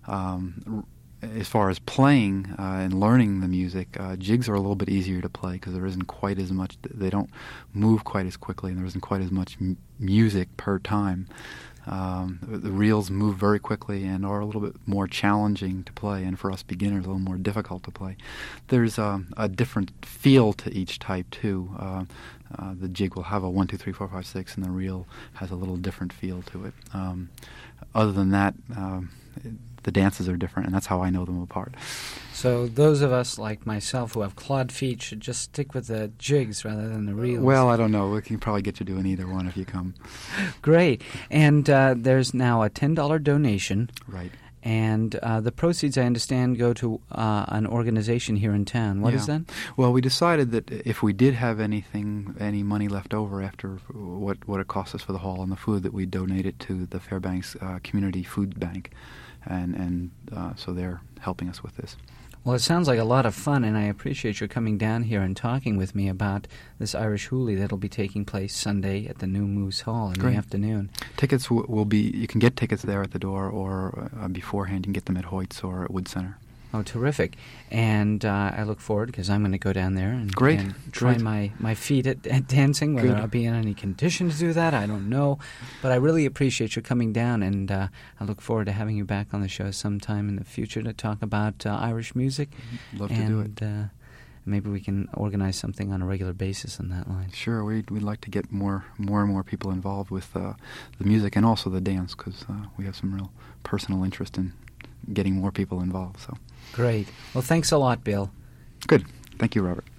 Um, as far as playing uh, and learning the music, uh, jigs are a little bit easier to play because there isn't quite as much, they don't move quite as quickly, and there isn't quite as much m- music per time. Um, the reels move very quickly and are a little bit more challenging to play, and for us beginners, a little more difficult to play. There's um, a different feel to each type, too. Uh, uh, the jig will have a one, two, three, four, five, six, and the reel has a little different feel to it. Um, other than that, um, it, the dances are different, and that's how I know them apart. So those of us like myself who have clawed feet should just stick with the jigs rather than the reels. Well, I don't know. We can probably get you doing either one if you come. Great. And uh, there's now a ten dollars donation. Right. And uh, the proceeds, I understand, go to uh, an organization here in town. What yeah. is that? Well, we decided that if we did have anything, any money left over after what, what it cost us for the hall and the food, that we donate it to the Fairbanks uh, Community Food Bank. And, and uh, so they're helping us with this. Well, it sounds like a lot of fun, and I appreciate your coming down here and talking with me about this Irish Hoolie that'll be taking place Sunday at the New Moose Hall in Great. the afternoon. Tickets w- will be, you can get tickets there at the door, or uh, beforehand you can get them at Hoyt's or at Wood Center. Oh, terrific. And uh, I look forward, because I'm going to go down there and, Great. and try Great. my, my feet at, at dancing. Whether Good. I'll be in any condition to do that, I don't know. But I really appreciate your coming down, and uh, I look forward to having you back on the show sometime in the future to talk about uh, Irish music. Love and, to do it. Uh, maybe we can organize something on a regular basis on that line. Sure, we'd, we'd like to get more more and more people involved with uh, the music and also the dance, because uh, we have some real personal interest in getting more people involved. So Great. Well, thanks a lot, Bill. good. Thank you, Robert.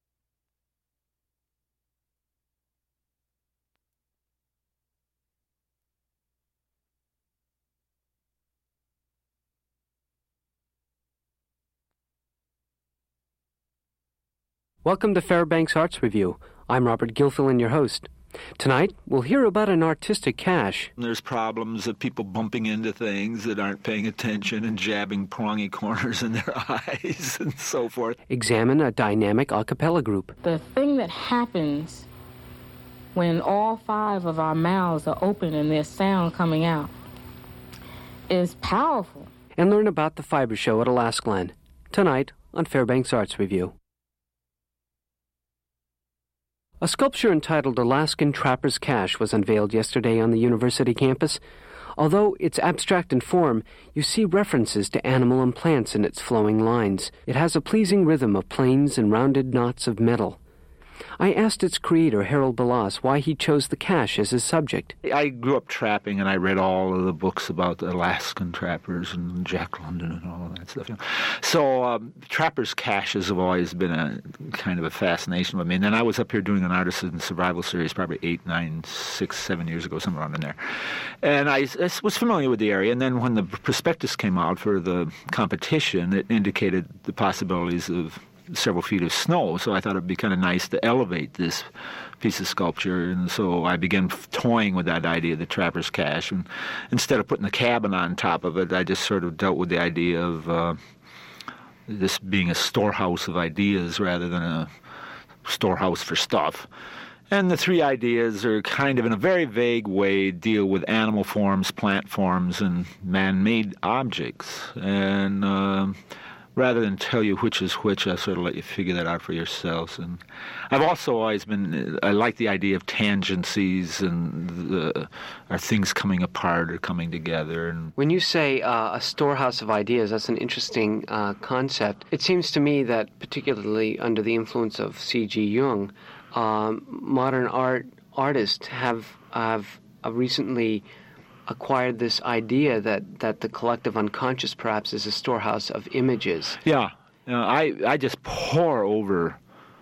Welcome to Fairbanks Arts Review. I'm Robert Gilfillan, your host. Tonight, we'll hear about an artistic cache. There's problems of people bumping into things that aren't paying attention and jabbing prongy corners in their eyes and so forth. Examine a dynamic a cappella group. The thing that happens when all five of our mouths are open and there's sound coming out is powerful. And learn about the Fiber Show at Alaskland. Tonight on Fairbanks Arts Review. A sculpture entitled Alaskan Trapper's Cache was unveiled yesterday on the university campus. Although it's abstract in form, you see references to animal and plants in its flowing lines. It has a pleasing rhythm of planes and rounded knots of metal. I asked its creator, Harold Balas, why he chose the cache as his subject. I grew up trapping, and I read all of the books about the Alaskan trappers and Jack London and all of that stuff. You know. So um, trappers' caches have always been a kind of a fascination with me. And then I was up here doing an artisan survival series probably eight, nine, six, seven years ago, somewhere around in there. And I, I was familiar with the area. And then when the prospectus came out for the competition, it indicated the possibilities of several feet of snow, so I thought it'd be kind of nice to elevate this piece of sculpture, and so I began toying with that idea of the Trapper's Cache, and instead of putting the cabin on top of it, I just sort of dealt with the idea of uh, this being a storehouse of ideas rather than a storehouse for stuff. And the three ideas are kind of, in a very vague way, deal with animal forms, plant forms, and man-made objects, and uh, rather than tell you which is which, I sort of let you figure that out for yourselves. And I've also always been, I like the idea of tangencies and the, are things coming apart or coming together. And When you say uh, a storehouse of ideas, that's an interesting uh, concept. It seems to me that, particularly under the influence of C G Jung, um, modern art artists have, have uh, recently acquired this idea that, that the collective unconscious perhaps is a storehouse of images. Yeah. You know, I, I just pore over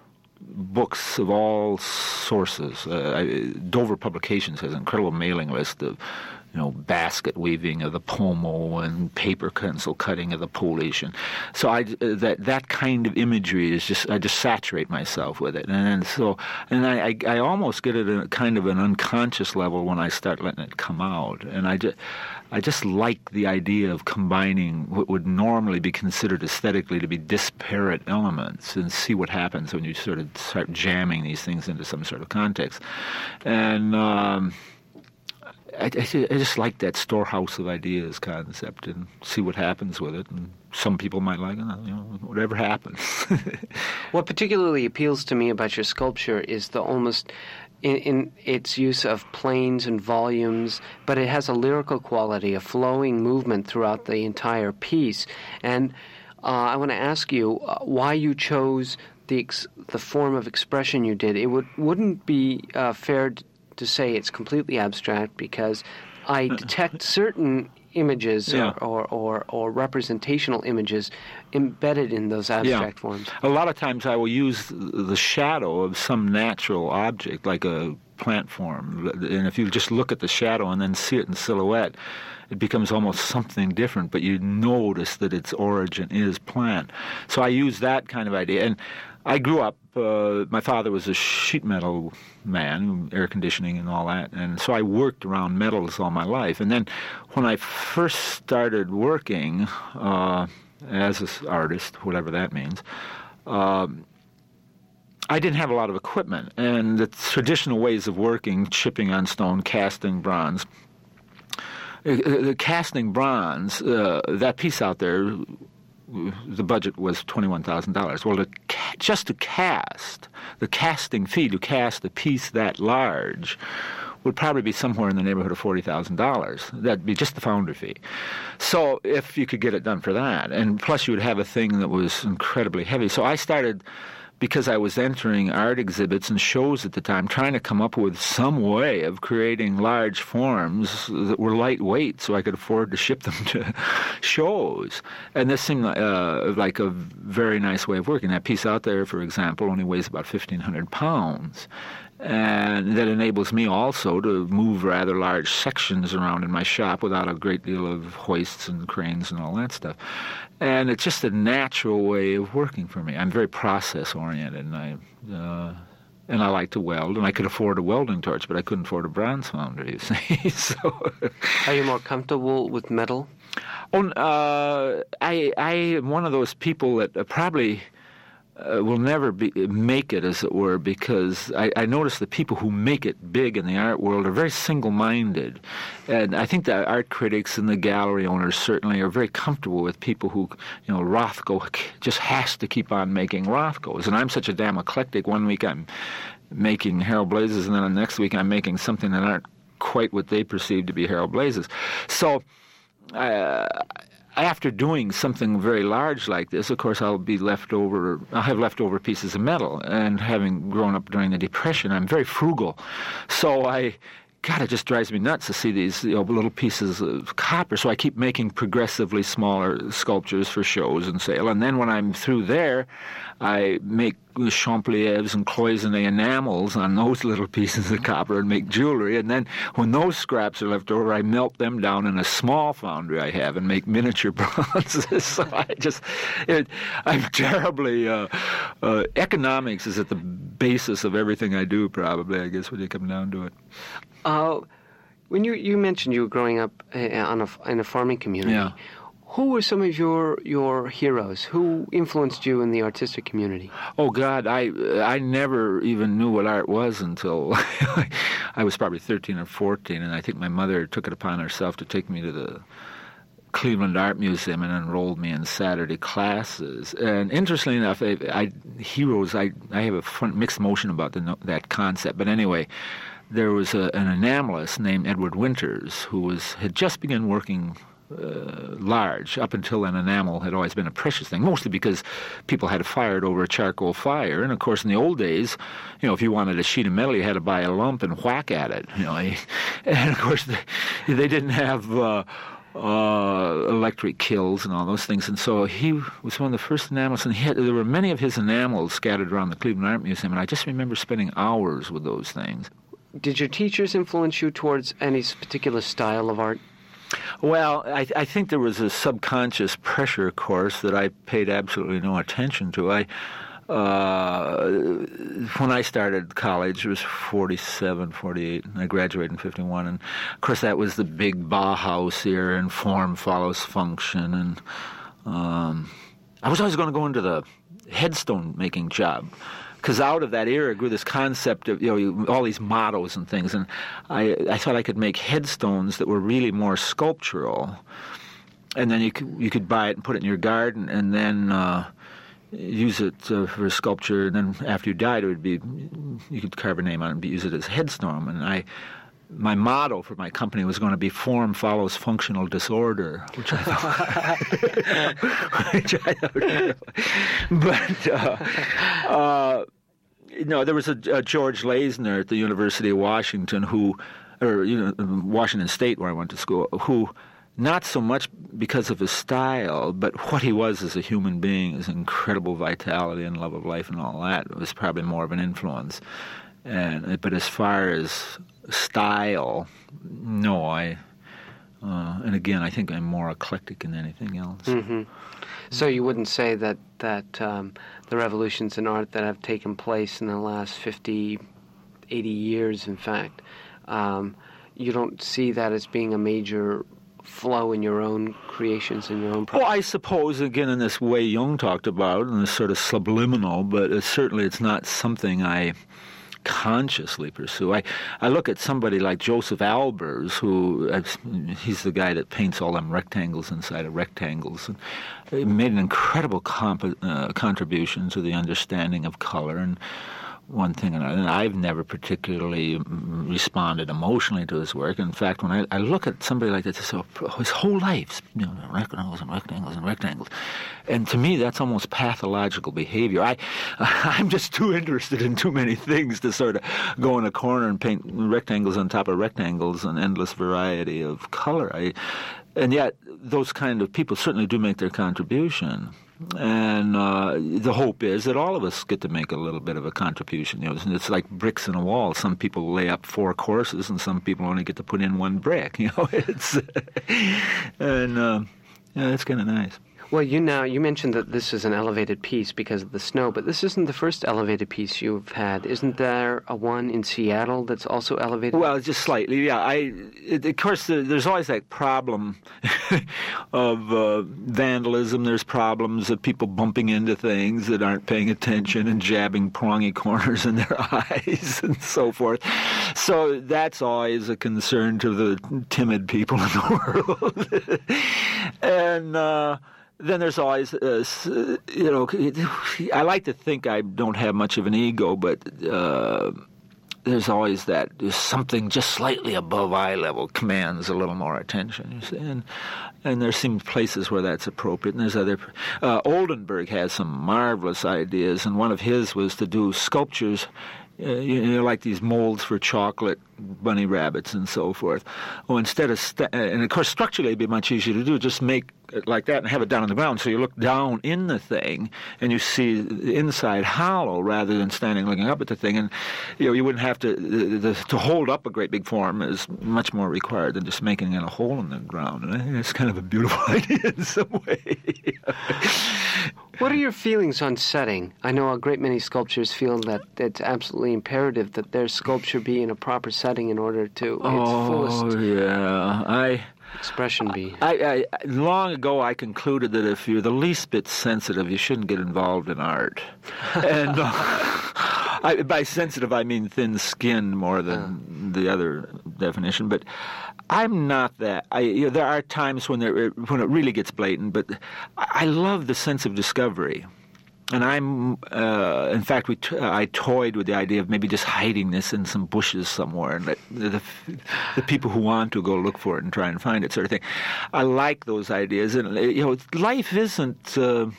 books of all sources. Uh, I, Dover Publications has an incredible mailing list of, you know, basket weaving of the Pomo and paper pencil cutting of the Polish, and so I uh, that that kind of imagery is just I just saturate myself with it, and, and so and I, I I almost get it at a kind of an unconscious level when I start letting it come out, and I just I just like the idea of combining what would normally be considered aesthetically to be disparate elements and see what happens when you sort of start jamming these things into some sort of context, and. Um, I, I just like that storehouse of ideas concept and see what happens with it. And some people might like it, you know, whatever happens. What particularly appeals to me about your sculpture is the almost, in, in its use of planes and volumes, but it has a lyrical quality, a flowing movement throughout the entire piece. And uh, I want to ask you uh, why you chose the ex- the form of expression you did. It would, wouldn't be uh, fair to to say it's completely abstract, because I detect certain images yeah. or, or, or, or representational images embedded in those abstract yeah. forms. A lot of times I will use the shadow of some natural object, like a plant form, and if you just look at the shadow and then see it in silhouette, it becomes almost something different, but you notice that its origin is plant. So I use that kind of idea. And I grew up, uh, my father was a sheet metal man, air conditioning and all that, and so I worked around metals all my life. And then when I first started working uh, as an artist, whatever that means, um, I didn't have a lot of equipment. And the traditional ways of working, chipping on stone, casting bronze, the casting bronze, uh, that piece out there, the budget was twenty-one thousand dollars. Well, to ca- just to cast, the casting fee to cast a piece that large would probably be somewhere in the neighborhood of forty thousand dollars. That'd be just the founder fee. So if you could get it done for that, and plus you would have a thing that was incredibly heavy. So I started because I was entering art exhibits and shows at the time, trying to come up with some way of creating large forms that were lightweight so I could afford to ship them to shows. And this seemed uh, like a very nice way of working. That piece out there, for example, only weighs about fifteen hundred pounds. And that enables me also to move rather large sections around in my shop without a great deal of hoists and cranes and all that stuff. And it's just a natural way of working for me. I'm very process-oriented, and I uh, and I like to weld, and I could afford a welding torch, but I couldn't afford a bronze foundry, you see. So, are you more comfortable with metal? Oh, uh, I I am one of those people that uh, probably... Uh, will never be, make it, as it were, because I, I notice the people who make it big in the art world are very single-minded. And I think the art critics and the gallery owners certainly are very comfortable with people who, you know, Rothko just has to keep on making Rothkos. And I'm such a damn eclectic. One week I'm making Harold Blazes, and then the next week I'm making something that aren't quite what they perceive to be Harold Blazes. So... Uh, After doing something very large like this, of course, I'll be left over. I'll have leftover pieces of metal. And having grown up during the Depression, I'm very frugal. So I, God, it just drives me nuts to see these, you know, little pieces of copper. So I keep making progressively smaller sculptures for shows and sale. And then when I'm through there, I make Champollions and cloisonné enamels on those little pieces of copper and make jewelry. And then when those scraps are left over, I melt them down in a small foundry I have and make miniature bronzes. So I just, it, I'm terribly, uh, uh, economics is at the basis of everything I do, probably, I guess, when you come down to it. Uh, when you you mentioned you were growing up uh, on a, in a farming community, yeah. Who were some of your your heroes? Who influenced you in the artistic community? Oh God, I I never even knew what art was until I was probably thirteen or fourteen, and I think my mother took it upon herself to take me to the Cleveland Art Museum and enrolled me in Saturday classes. And interestingly enough, I, I heroes. I I have a front mixed motion about the, that concept, but anyway. There was a, an enamelist named Edward Winters who was had just begun working uh, large. Up until then, enamel had always been a precious thing, mostly because people had to fire it over a charcoal fire. And, of course, in the old days, you know, if you wanted a sheet of metal, you had to buy a lump and whack at it. You know, and, of course, they, they didn't have... Uh, Uh, electric kilns and all those things, and so he was one of the first enamelists, and he had, there were many of his enamels scattered around the Cleveland Art Museum, and I just remember spending hours with those things. Did your teachers influence you towards any particular style of art? Well, I, I think there was a subconscious pressure course that I paid absolutely no attention to. I Uh, when I started college, it was forty-seven, forty-eight, and I graduated in fifty-one. And, of course, that was the big Bauhaus era, and form follows function. And um, I was always going to go into the headstone-making job, because out of that era grew this concept of, you know, all these mottos and things. And I, I thought I could make headstones that were really more sculptural. And then you could, you could buy it and put it in your garden, and then... Uh, use it uh, for a sculpture, and then after you died, it would be, you could carve a name on it and use it as a headstone. And I, my motto for my company was going to be "Form follows functional disorder," which I thought, which I thought but uh, uh, no, there was a, a George Laisner at the University of Washington who, or you know, Washington State, where I went to school, who. Not so much because of his style, but what he was as a human being, his incredible vitality and love of life and all that was probably more of an influence. And but as far as style, no, I. Uh, and again, I think I'm more eclectic than anything else. Mm-hmm. So you wouldn't say that that um, the revolutions in art that have taken place in the last fifty, eighty years, in fact, um, you don't see that as being a major flow in your own creations and your own projects? Well, I suppose, again, in this way Jung talked about, in this sort of subliminal, but it's, certainly it's not something I consciously pursue. I, I look at somebody like Joseph Albers, who, he's the guy that paints all them rectangles inside of rectangles, and he made an incredible comp- uh, contribution to the understanding of color. And one thing and another. And I've never particularly responded emotionally to his work. In fact, when I, I look at somebody like this, so his whole life, you know, rectangles and rectangles and rectangles, and to me, that's almost pathological behavior. I, I'm just too interested in too many things to sort of go in a corner and paint rectangles on top of rectangles, an endless variety of color. I, and yet, those kind of people certainly do make their contribution. And uh, the hope is that all of us get to make a little bit of a contribution. You know, it's like bricks in a wall. Some people lay up four courses, and some people only get to put in one brick. You know, it's and uh, yeah, it's kind of nice. Well, you now you mentioned that this is an elevated piece because of the snow, but this isn't the first elevated piece you've had. Isn't there a one in Seattle that's also elevated? Well, just slightly, yeah. I, it, of course, there's always that problem of uh, vandalism. There's problems of people bumping into things that aren't paying attention and jabbing prongy corners in their eyes and so forth. So that's always a concern to the timid people in the world. and uh, then there's always, uh, you know, I like to think I don't have much of an ego, but uh, there's always that there's something just slightly above eye level commands a little more attention, you see, and and there seem places where that's appropriate, and there's other. Uh, Oldenburg has some marvelous ideas, and one of his was to do sculptures. Uh, you know, like these molds for chocolate, bunny rabbits, and so forth. Well, instead of, st- and of course, structurally it'd be much easier to do, just make it like that and have it down on the ground. So you look down in the thing and you see the inside hollow rather than standing looking up at the thing. And, you know, you wouldn't have to, the, the, to hold up a great big form is much more required than just making it a hole in the ground. And I think it's kind of a beautiful idea in some way. What are your feelings on setting? I know a great many sculptors feel that it's absolutely imperative that their sculpture be in a proper setting in order to its oh, fullest yeah. I, expression be. I, I, long ago, I concluded that if you're the least bit sensitive, you shouldn't get involved in art. and uh, I, by sensitive, I mean thin-skinned more than uh. the other definition. But I'm not that. I, you know, there are times when there, when it really gets blatant, but I love the sense of discovery. And I'm, uh, in fact, we t- I toyed with the idea of maybe just hiding this in some bushes somewhere and let the, the, the people who want to go look for it and try and find it, sort of thing. I like those ideas. And, you know, life isn't... Uh,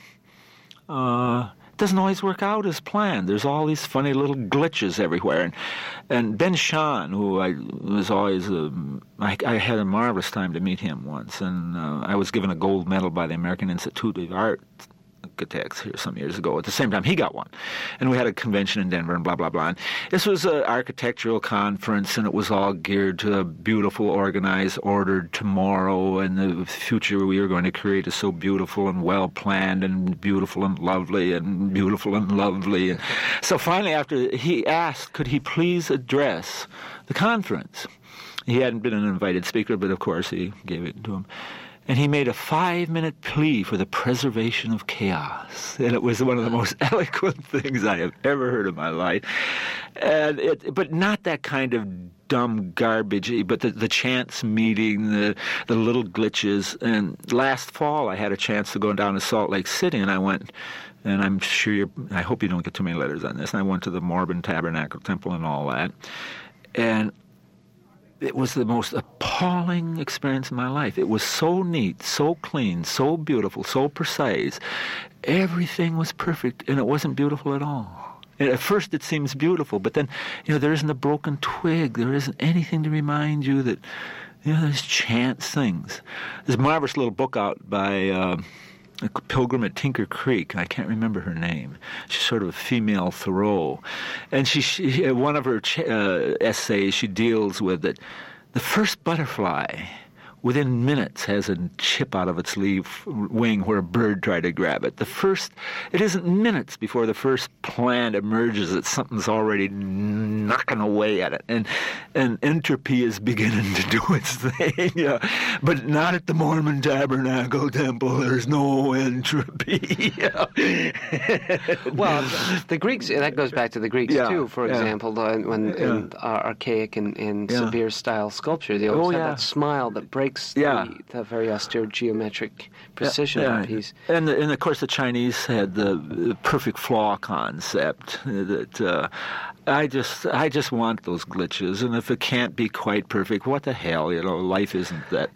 uh, doesn't always work out as planned. There's all these funny little glitches everywhere. And and Ben Shahn, who I was always, uh, I, I had a marvelous time to meet him once, and uh, I was given a gold medal by the American Institute of Art Architects here some years ago. At the same time, he got one. And we had a convention in Denver and blah, blah, blah. And this was an architectural conference, and it was all geared to a beautiful, organized, ordered tomorrow, and the future we were going to create is so beautiful and well-planned and beautiful and lovely and beautiful and lovely. And so finally, after he asked, could he please address the conference? He hadn't been an invited speaker, but of course he gave it to him. And he made a five-minute plea for the preservation of chaos. And it was one of the most eloquent things I have ever heard in my life. And it, but not that kind of dumb garbage, but the, the chance meeting, the, the little glitches. And last fall, I had a chance to go down to Salt Lake City, and I went... And I'm sure you're... I hope you don't get too many letters on this. And I went to the Mormon Tabernacle Temple and all that. And... it was the most appalling experience in my life. It was so neat, so clean, so beautiful, so precise. Everything was perfect, and it wasn't beautiful at all. And at first it seems beautiful, but then, you know, there isn't a broken twig. There isn't anything to remind you that, you know, there's chance things. There's a marvelous little book out by... Uh, a pilgrim at Tinker Creek. I can't remember her name. She's sort of a female Thoreau. And she, she one of her ch- uh, essays, she deals with it. The first butterfly, within minutes, has a chip out of its leaf wing where a bird tried to grab it. The first, it isn't minutes before the first plant emerges that something's already knocking away at it. And and entropy is beginning to do its thing. Yeah. But not at the Mormon Tabernacle Temple. There's no entropy. Yeah. Well, the Greeks, that goes back to the Greeks, yeah, too, for yeah. example, when, when yeah. in uh, archaic and, and yeah. severe style sculpture, they always oh, have yeah. that smile that breaks likes Yeah. the, the very austere geometric precision yeah, of the piece. And, the, and of course, the Chinese had the, the perfect flaw concept. That uh, I just, I just want those glitches, and if it can't be quite perfect, what the hell? You know, life isn't that.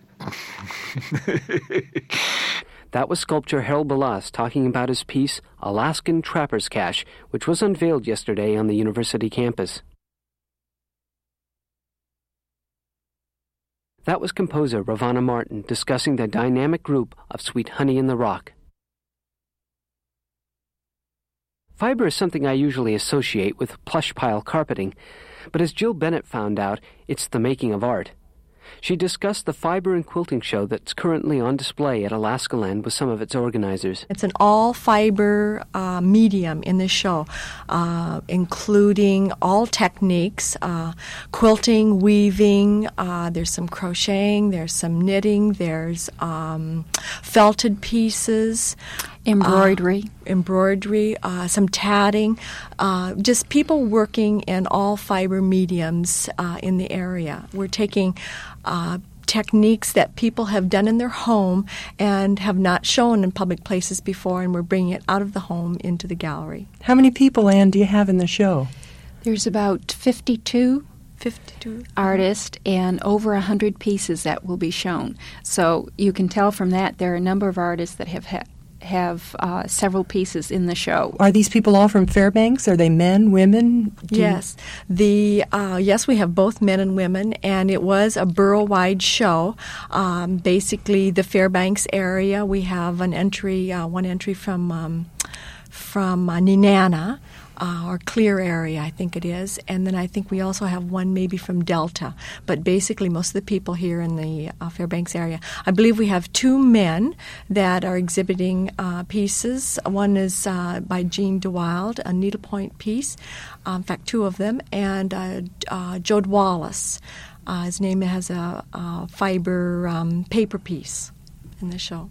That was sculptor Harold Ballas talking about his piece, Alaskan Trapper's Cache, which was unveiled yesterday on the university campus. That was composer Ravana Martin discussing the dynamic group of Sweet Honey in the Rock. Fiber is something I usually associate with plush pile carpeting, but as Jill Bennett found out, it's the making of art. She discussed the fiber and quilting show that's currently on display at Alaska Land with some of its organizers. It's an all-fiber uh, medium in this show, uh, including all techniques, uh, quilting, weaving, uh, there's some crocheting, there's some knitting, there's um, felted pieces. Embroidery. Uh, embroidery, uh, some tatting, uh, just people working in all fiber mediums uh, in the area. We're taking uh, techniques that people have done in their home and have not shown in public places before, and we're bringing it out of the home into the gallery. How many people, Ann, do you have in the show? There's about fifty-two. fifty-two artists and over one hundred pieces that will be shown. So you can tell from that there are a number of artists that have had have uh, several pieces in the show. Are these people all from Fairbanks? Are they men, women? Do yes. The uh, yes, we have both men and women, and it was a borough-wide show. Um, basically, the Fairbanks area. We have an entry, uh, one entry from um, from uh, Nenana, uh, or Clear area, I think it is, and then I think we also have one maybe from Delta. But basically, most of the people here in the uh, Fairbanks area. I believe we have two men that are exhibiting uh, pieces. One is uh, by Jean DeWild, a needlepoint piece. Uh, in fact, two of them, and uh, uh, Jode Wallace. Uh, his name has a, a fiber um, paper piece in the show.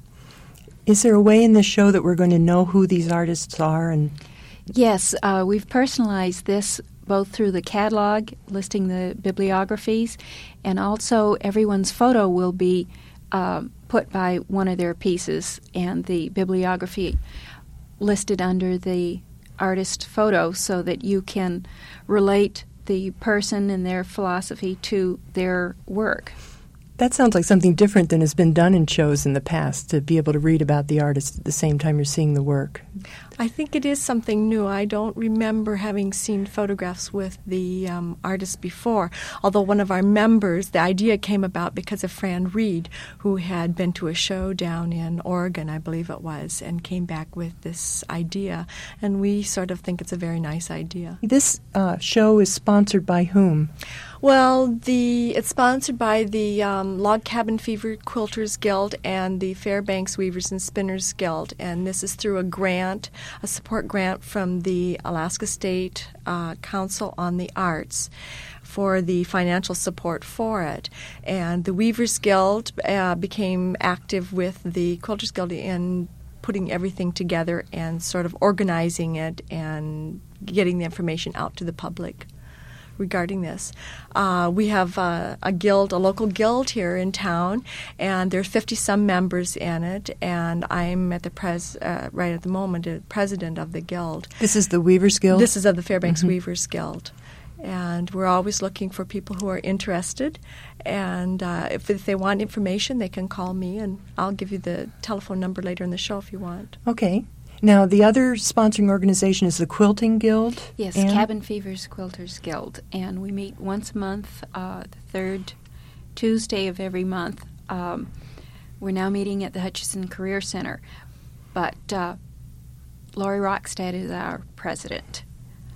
Is there a way in the show that we're going to know who these artists are? And Yes, uh, we've personalized this both through the catalog listing the bibliographies, and also everyone's photo will be uh, put by one of their pieces, and the bibliography listed under the artist photo so that you can relate the person and their philosophy to their work. that sounds like something different than has been done in shows in the past, to be able to read about the artist at the same time you're seeing the work. I think it is something new. I don't remember having seen photographs with the um, artist before, although one of our members, the idea came about because of Fran Reed, who had been to a show down in Oregon, I believe it was, and came back with this idea, and we sort of think it's a very nice idea. This uh, show is sponsored by whom? Well, the it's sponsored by the um, Log Cabin Fever Quilters Guild and the Fairbanks Weavers and Spinners Guild, and this is through a grant, a support grant from the Alaska State uh, Council on the Arts for the financial support for it. And the Weavers Guild uh, became active with the Quilters Guild in putting everything together and sort of organizing it and getting the information out to the public regarding this. Uh, we have uh, a guild, a local guild here in town, and there's fifty-some members in it, and I'm at the pres uh, right at the moment a president of the guild. This is the Weavers Guild? This is of the Fairbanks mm-hmm. Weavers Guild. And we're always looking for people who are interested, and uh, if, if they want information, they can call me, and I'll give you the telephone number later in the show if you want. Okay. Now, the other sponsoring organization is the Quilting Guild? Yes, Ann? Cabin Fevers Quilters Guild, and we meet once a month, uh, the third Tuesday of every month. Um, we're now meeting at the Hutchison Career Center, but uh, Laurie Rockstad is our president.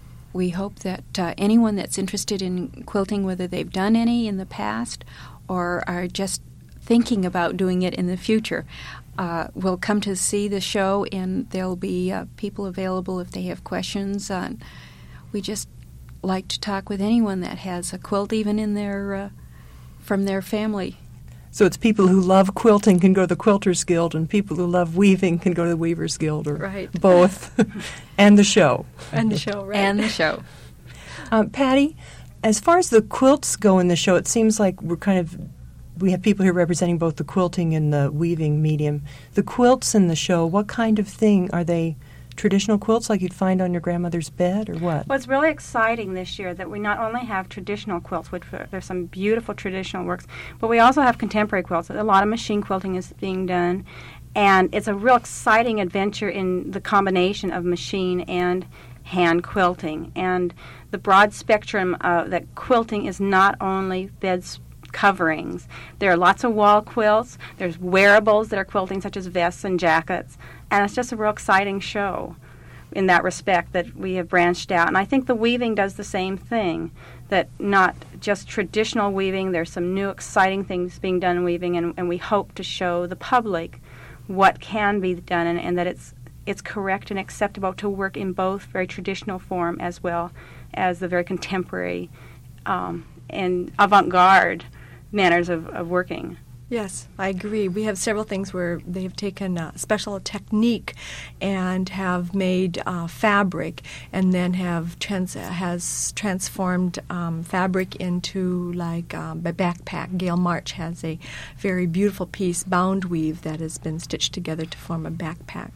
We hope that uh, anyone that's interested in quilting, whether they've done any in the past or are just thinking about doing it in the future, Uh, will come to see the show, and there'll be uh, people available if they have questions. Uh, we just like to talk with anyone that has a quilt, even in their uh, from their family. So it's people who love quilting can go to the Quilters Guild, and people who love weaving can go to the Weavers Guild, or right. both, and the show. And the show, right. And the show. Uh, Patty, as far as the quilts go in the show, it seems like we're kind of we have people here representing both the quilting and the weaving medium. The quilts in the show, what kind of thing are they? Traditional quilts like you'd find on your grandmother's bed, or what? Well, it's really exciting this year that we not only have traditional quilts, which are, there's some beautiful traditional works, but we also have contemporary quilts. A lot of machine quilting is being done, and it's a real exciting adventure in the combination of machine and hand quilting. And the broad spectrum uh, that quilting is not only beds coverings. There are lots of wall quilts. There's wearables that are quilting, such as vests and jackets. And it's just a real exciting show in that respect that we have branched out. And I think the weaving does the same thing, that not just traditional weaving, there's some new exciting things being done in weaving, and, and we hope to show the public what can be done, and, and that it's it's correct and acceptable to work in both very traditional form as well as the very contemporary um, and avant-garde manners of, of working. Yes, I agree. We have several things where they have taken a special technique and have made uh, fabric, and then have trans- has transformed um, fabric into like um, a backpack. Gail March has a very beautiful piece, bound weave, that has been stitched together to form a backpack.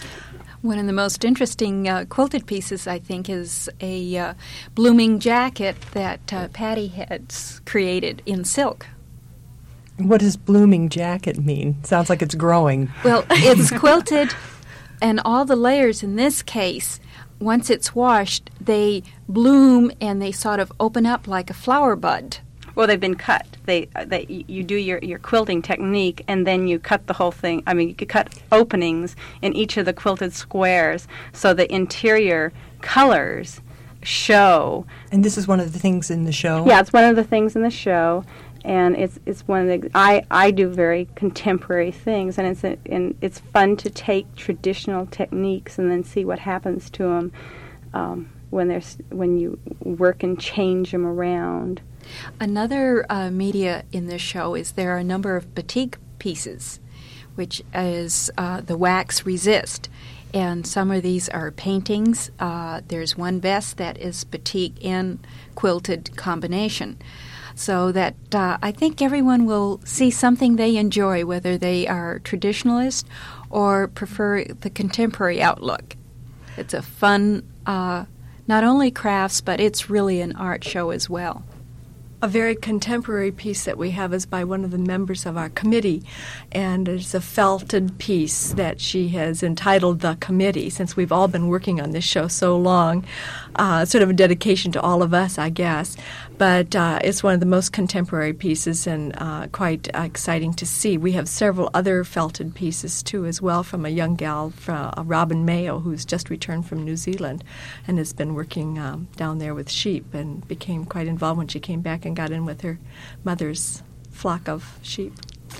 One of the most interesting uh, quilted pieces, I think, is a uh, blooming jacket that uh, Patty has created in silk. What does blooming jacket mean? Sounds like it's growing. Well, it's quilted, and all the layers in this case, once it's washed, they bloom and they sort of open up like a flower bud. Well, they've been cut. They, they you do your, your quilting technique, and then you cut the whole thing. I mean, you could cut openings in each of the quilted squares so the interior colors show. And this is one of the things in the show? Yeah, it's one of the things in the show. And it's it's one of the I, I do very contemporary things, and it's a, and it's fun to take traditional techniques and then see what happens to them um, when there's when you work and change them around. Another uh, media in this show is there are a number of batik pieces, which is uh, the wax resist, and some of these are paintings. Uh, there's one vest that is batik and quilted combination. So that uh, I think everyone will see something they enjoy, whether they are traditionalist or prefer the contemporary outlook. It's a fun, uh, not only crafts, but it's really an art show as well. A very contemporary piece that we have is by one of the members of our committee, and it's a felted piece that she has entitled The Committee, since we've all been working on this show so long. Uh, sort of a dedication to all of us, I guess. But uh, it's one of the most contemporary pieces, and uh, quite uh, exciting to see. We have several other felted pieces, too, as well, from a young gal, from, uh, Robin Mayo, who's just returned from New Zealand and has been working um, down there with sheep, and became quite involved when she came back and got in with her mother's flock of sheep.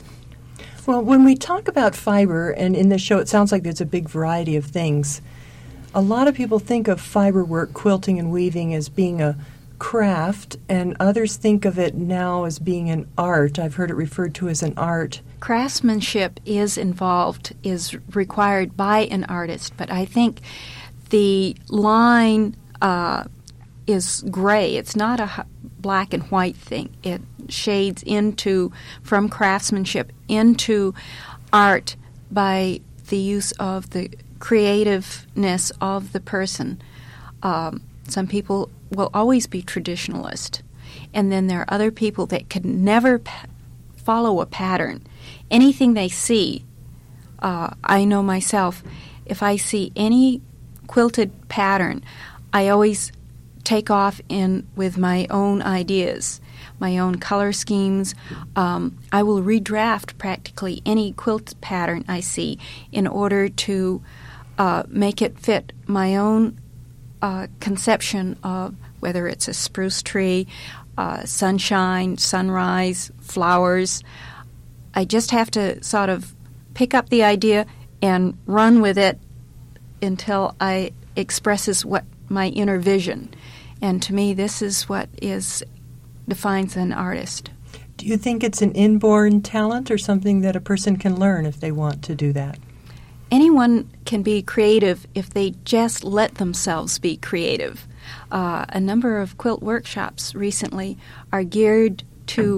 Well, when we talk about fiber, and in this show it sounds like there's a big variety of things, a lot of people think of fiber work, quilting and weaving, as being a craft, and others think of it now as being an art. I've heard it referred to as an art. Craftsmanship is involved, is required by an artist, but I think the line uh, is gray. It's not a h- black and white thing. It shades into, from craftsmanship into art by the use of the creativeness of the person. Um, some people will always be traditionalist, and then there are other people that can never pa- follow a pattern. Anything they see, uh, I know myself, if I see any quilted pattern, I always take off in with my own ideas, my own color schemes. Um, I will redraft practically any quilt pattern I see in order to uh, make it fit my own uh, conception of whether it's a spruce tree, uh, sunshine, sunrise, flowers. I just have to sort of pick up the idea and run with it until I expresses what my inner vision. And to me, this is what is defines an artist. Do you think it's an inborn talent or something that a person can learn if they want to do that? Anyone can be creative if they just let themselves be creative. Uh, a number of quilt workshops recently are geared to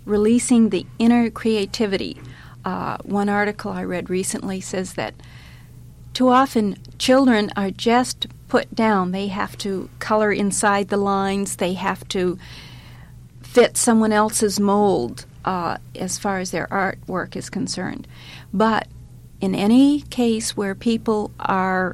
releasing the inner creativity. Uh, one article I read recently says that too often children are just put down. They have to color inside the lines. They have to fit someone else's mold uh, as far as their artwork is concerned. But in any case where people are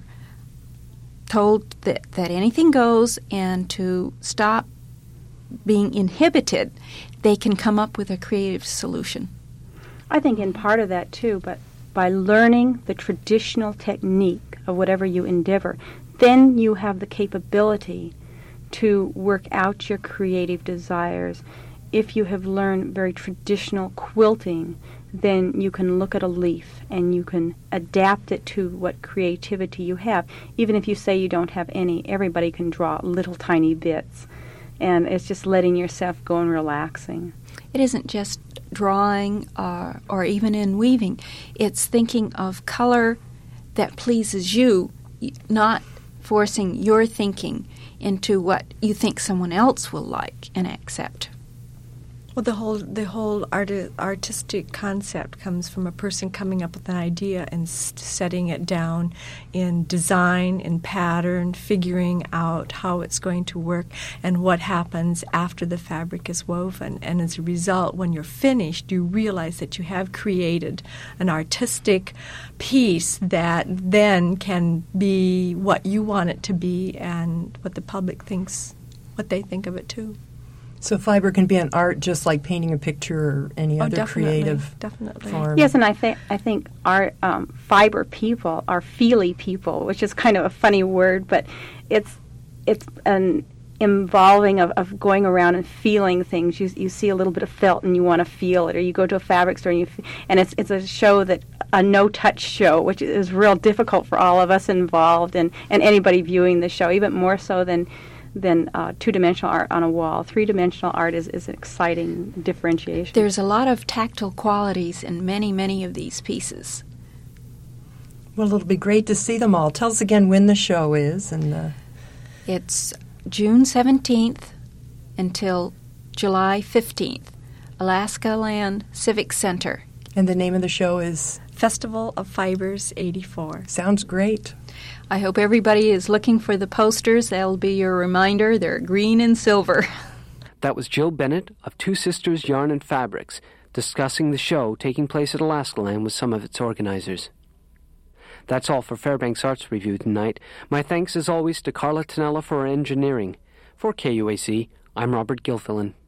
told that, that anything goes and to stop being inhibited, they can come up with a creative solution. I think in part of that too, but by learning the traditional technique of whatever you endeavor, then you have the capability to work out your creative desires. If you have learned very traditional quilting, then you can look at a leaf and you can adapt it to what creativity you have. Even if you say you don't have any, everybody can draw little tiny bits. And it's just letting yourself go and relaxing. It isn't just drawing uh, or even in weaving. It's thinking of color that pleases you, not forcing your thinking into what you think someone else will like and accept. Well, the whole the whole art, artistic concept comes from a person coming up with an idea and s- setting it down in design, in pattern, figuring out how it's going to work and what happens after the fabric is woven. And as a result, when you're finished, you realize that you have created an artistic piece that then can be what you want it to be and what the public thinks, what they think of it too. So fiber can be an art just like painting a picture or any Oh, other definitely, creative definitely. form. Yes, and I think I think our um, fiber people are feely people, which is kind of a funny word, but it's it's an involving of, of going around and feeling things. You you see a little bit of felt and you want to feel it, or you go to a fabric store and you f- and it's it's a show that a no touch show, which is real difficult for all of us involved and, and anybody viewing the show, even more so than. than uh, two-dimensional art on a wall. Three-dimensional art is, is an exciting differentiation. There's a lot of tactile qualities in many, many of these pieces. Well, it'll be great to see them all. Tell us again when the show is. and uh... It's June seventeenth until July fifteenth, Alaska Land Civic Center. And the name of the show is? Festival of Fibers eighty-four. Sounds great. I hope everybody is looking for the posters. That'll be your reminder. They're green and silver. That was Jill Bennett of Two Sisters Yarn and Fabrics discussing the show taking place at Alaska Land with some of its organizers. That's all for Fairbanks Arts Review tonight. My thanks as always to Carla Tonella for our engineering. For K U A C, I'm Robert Gilfillan.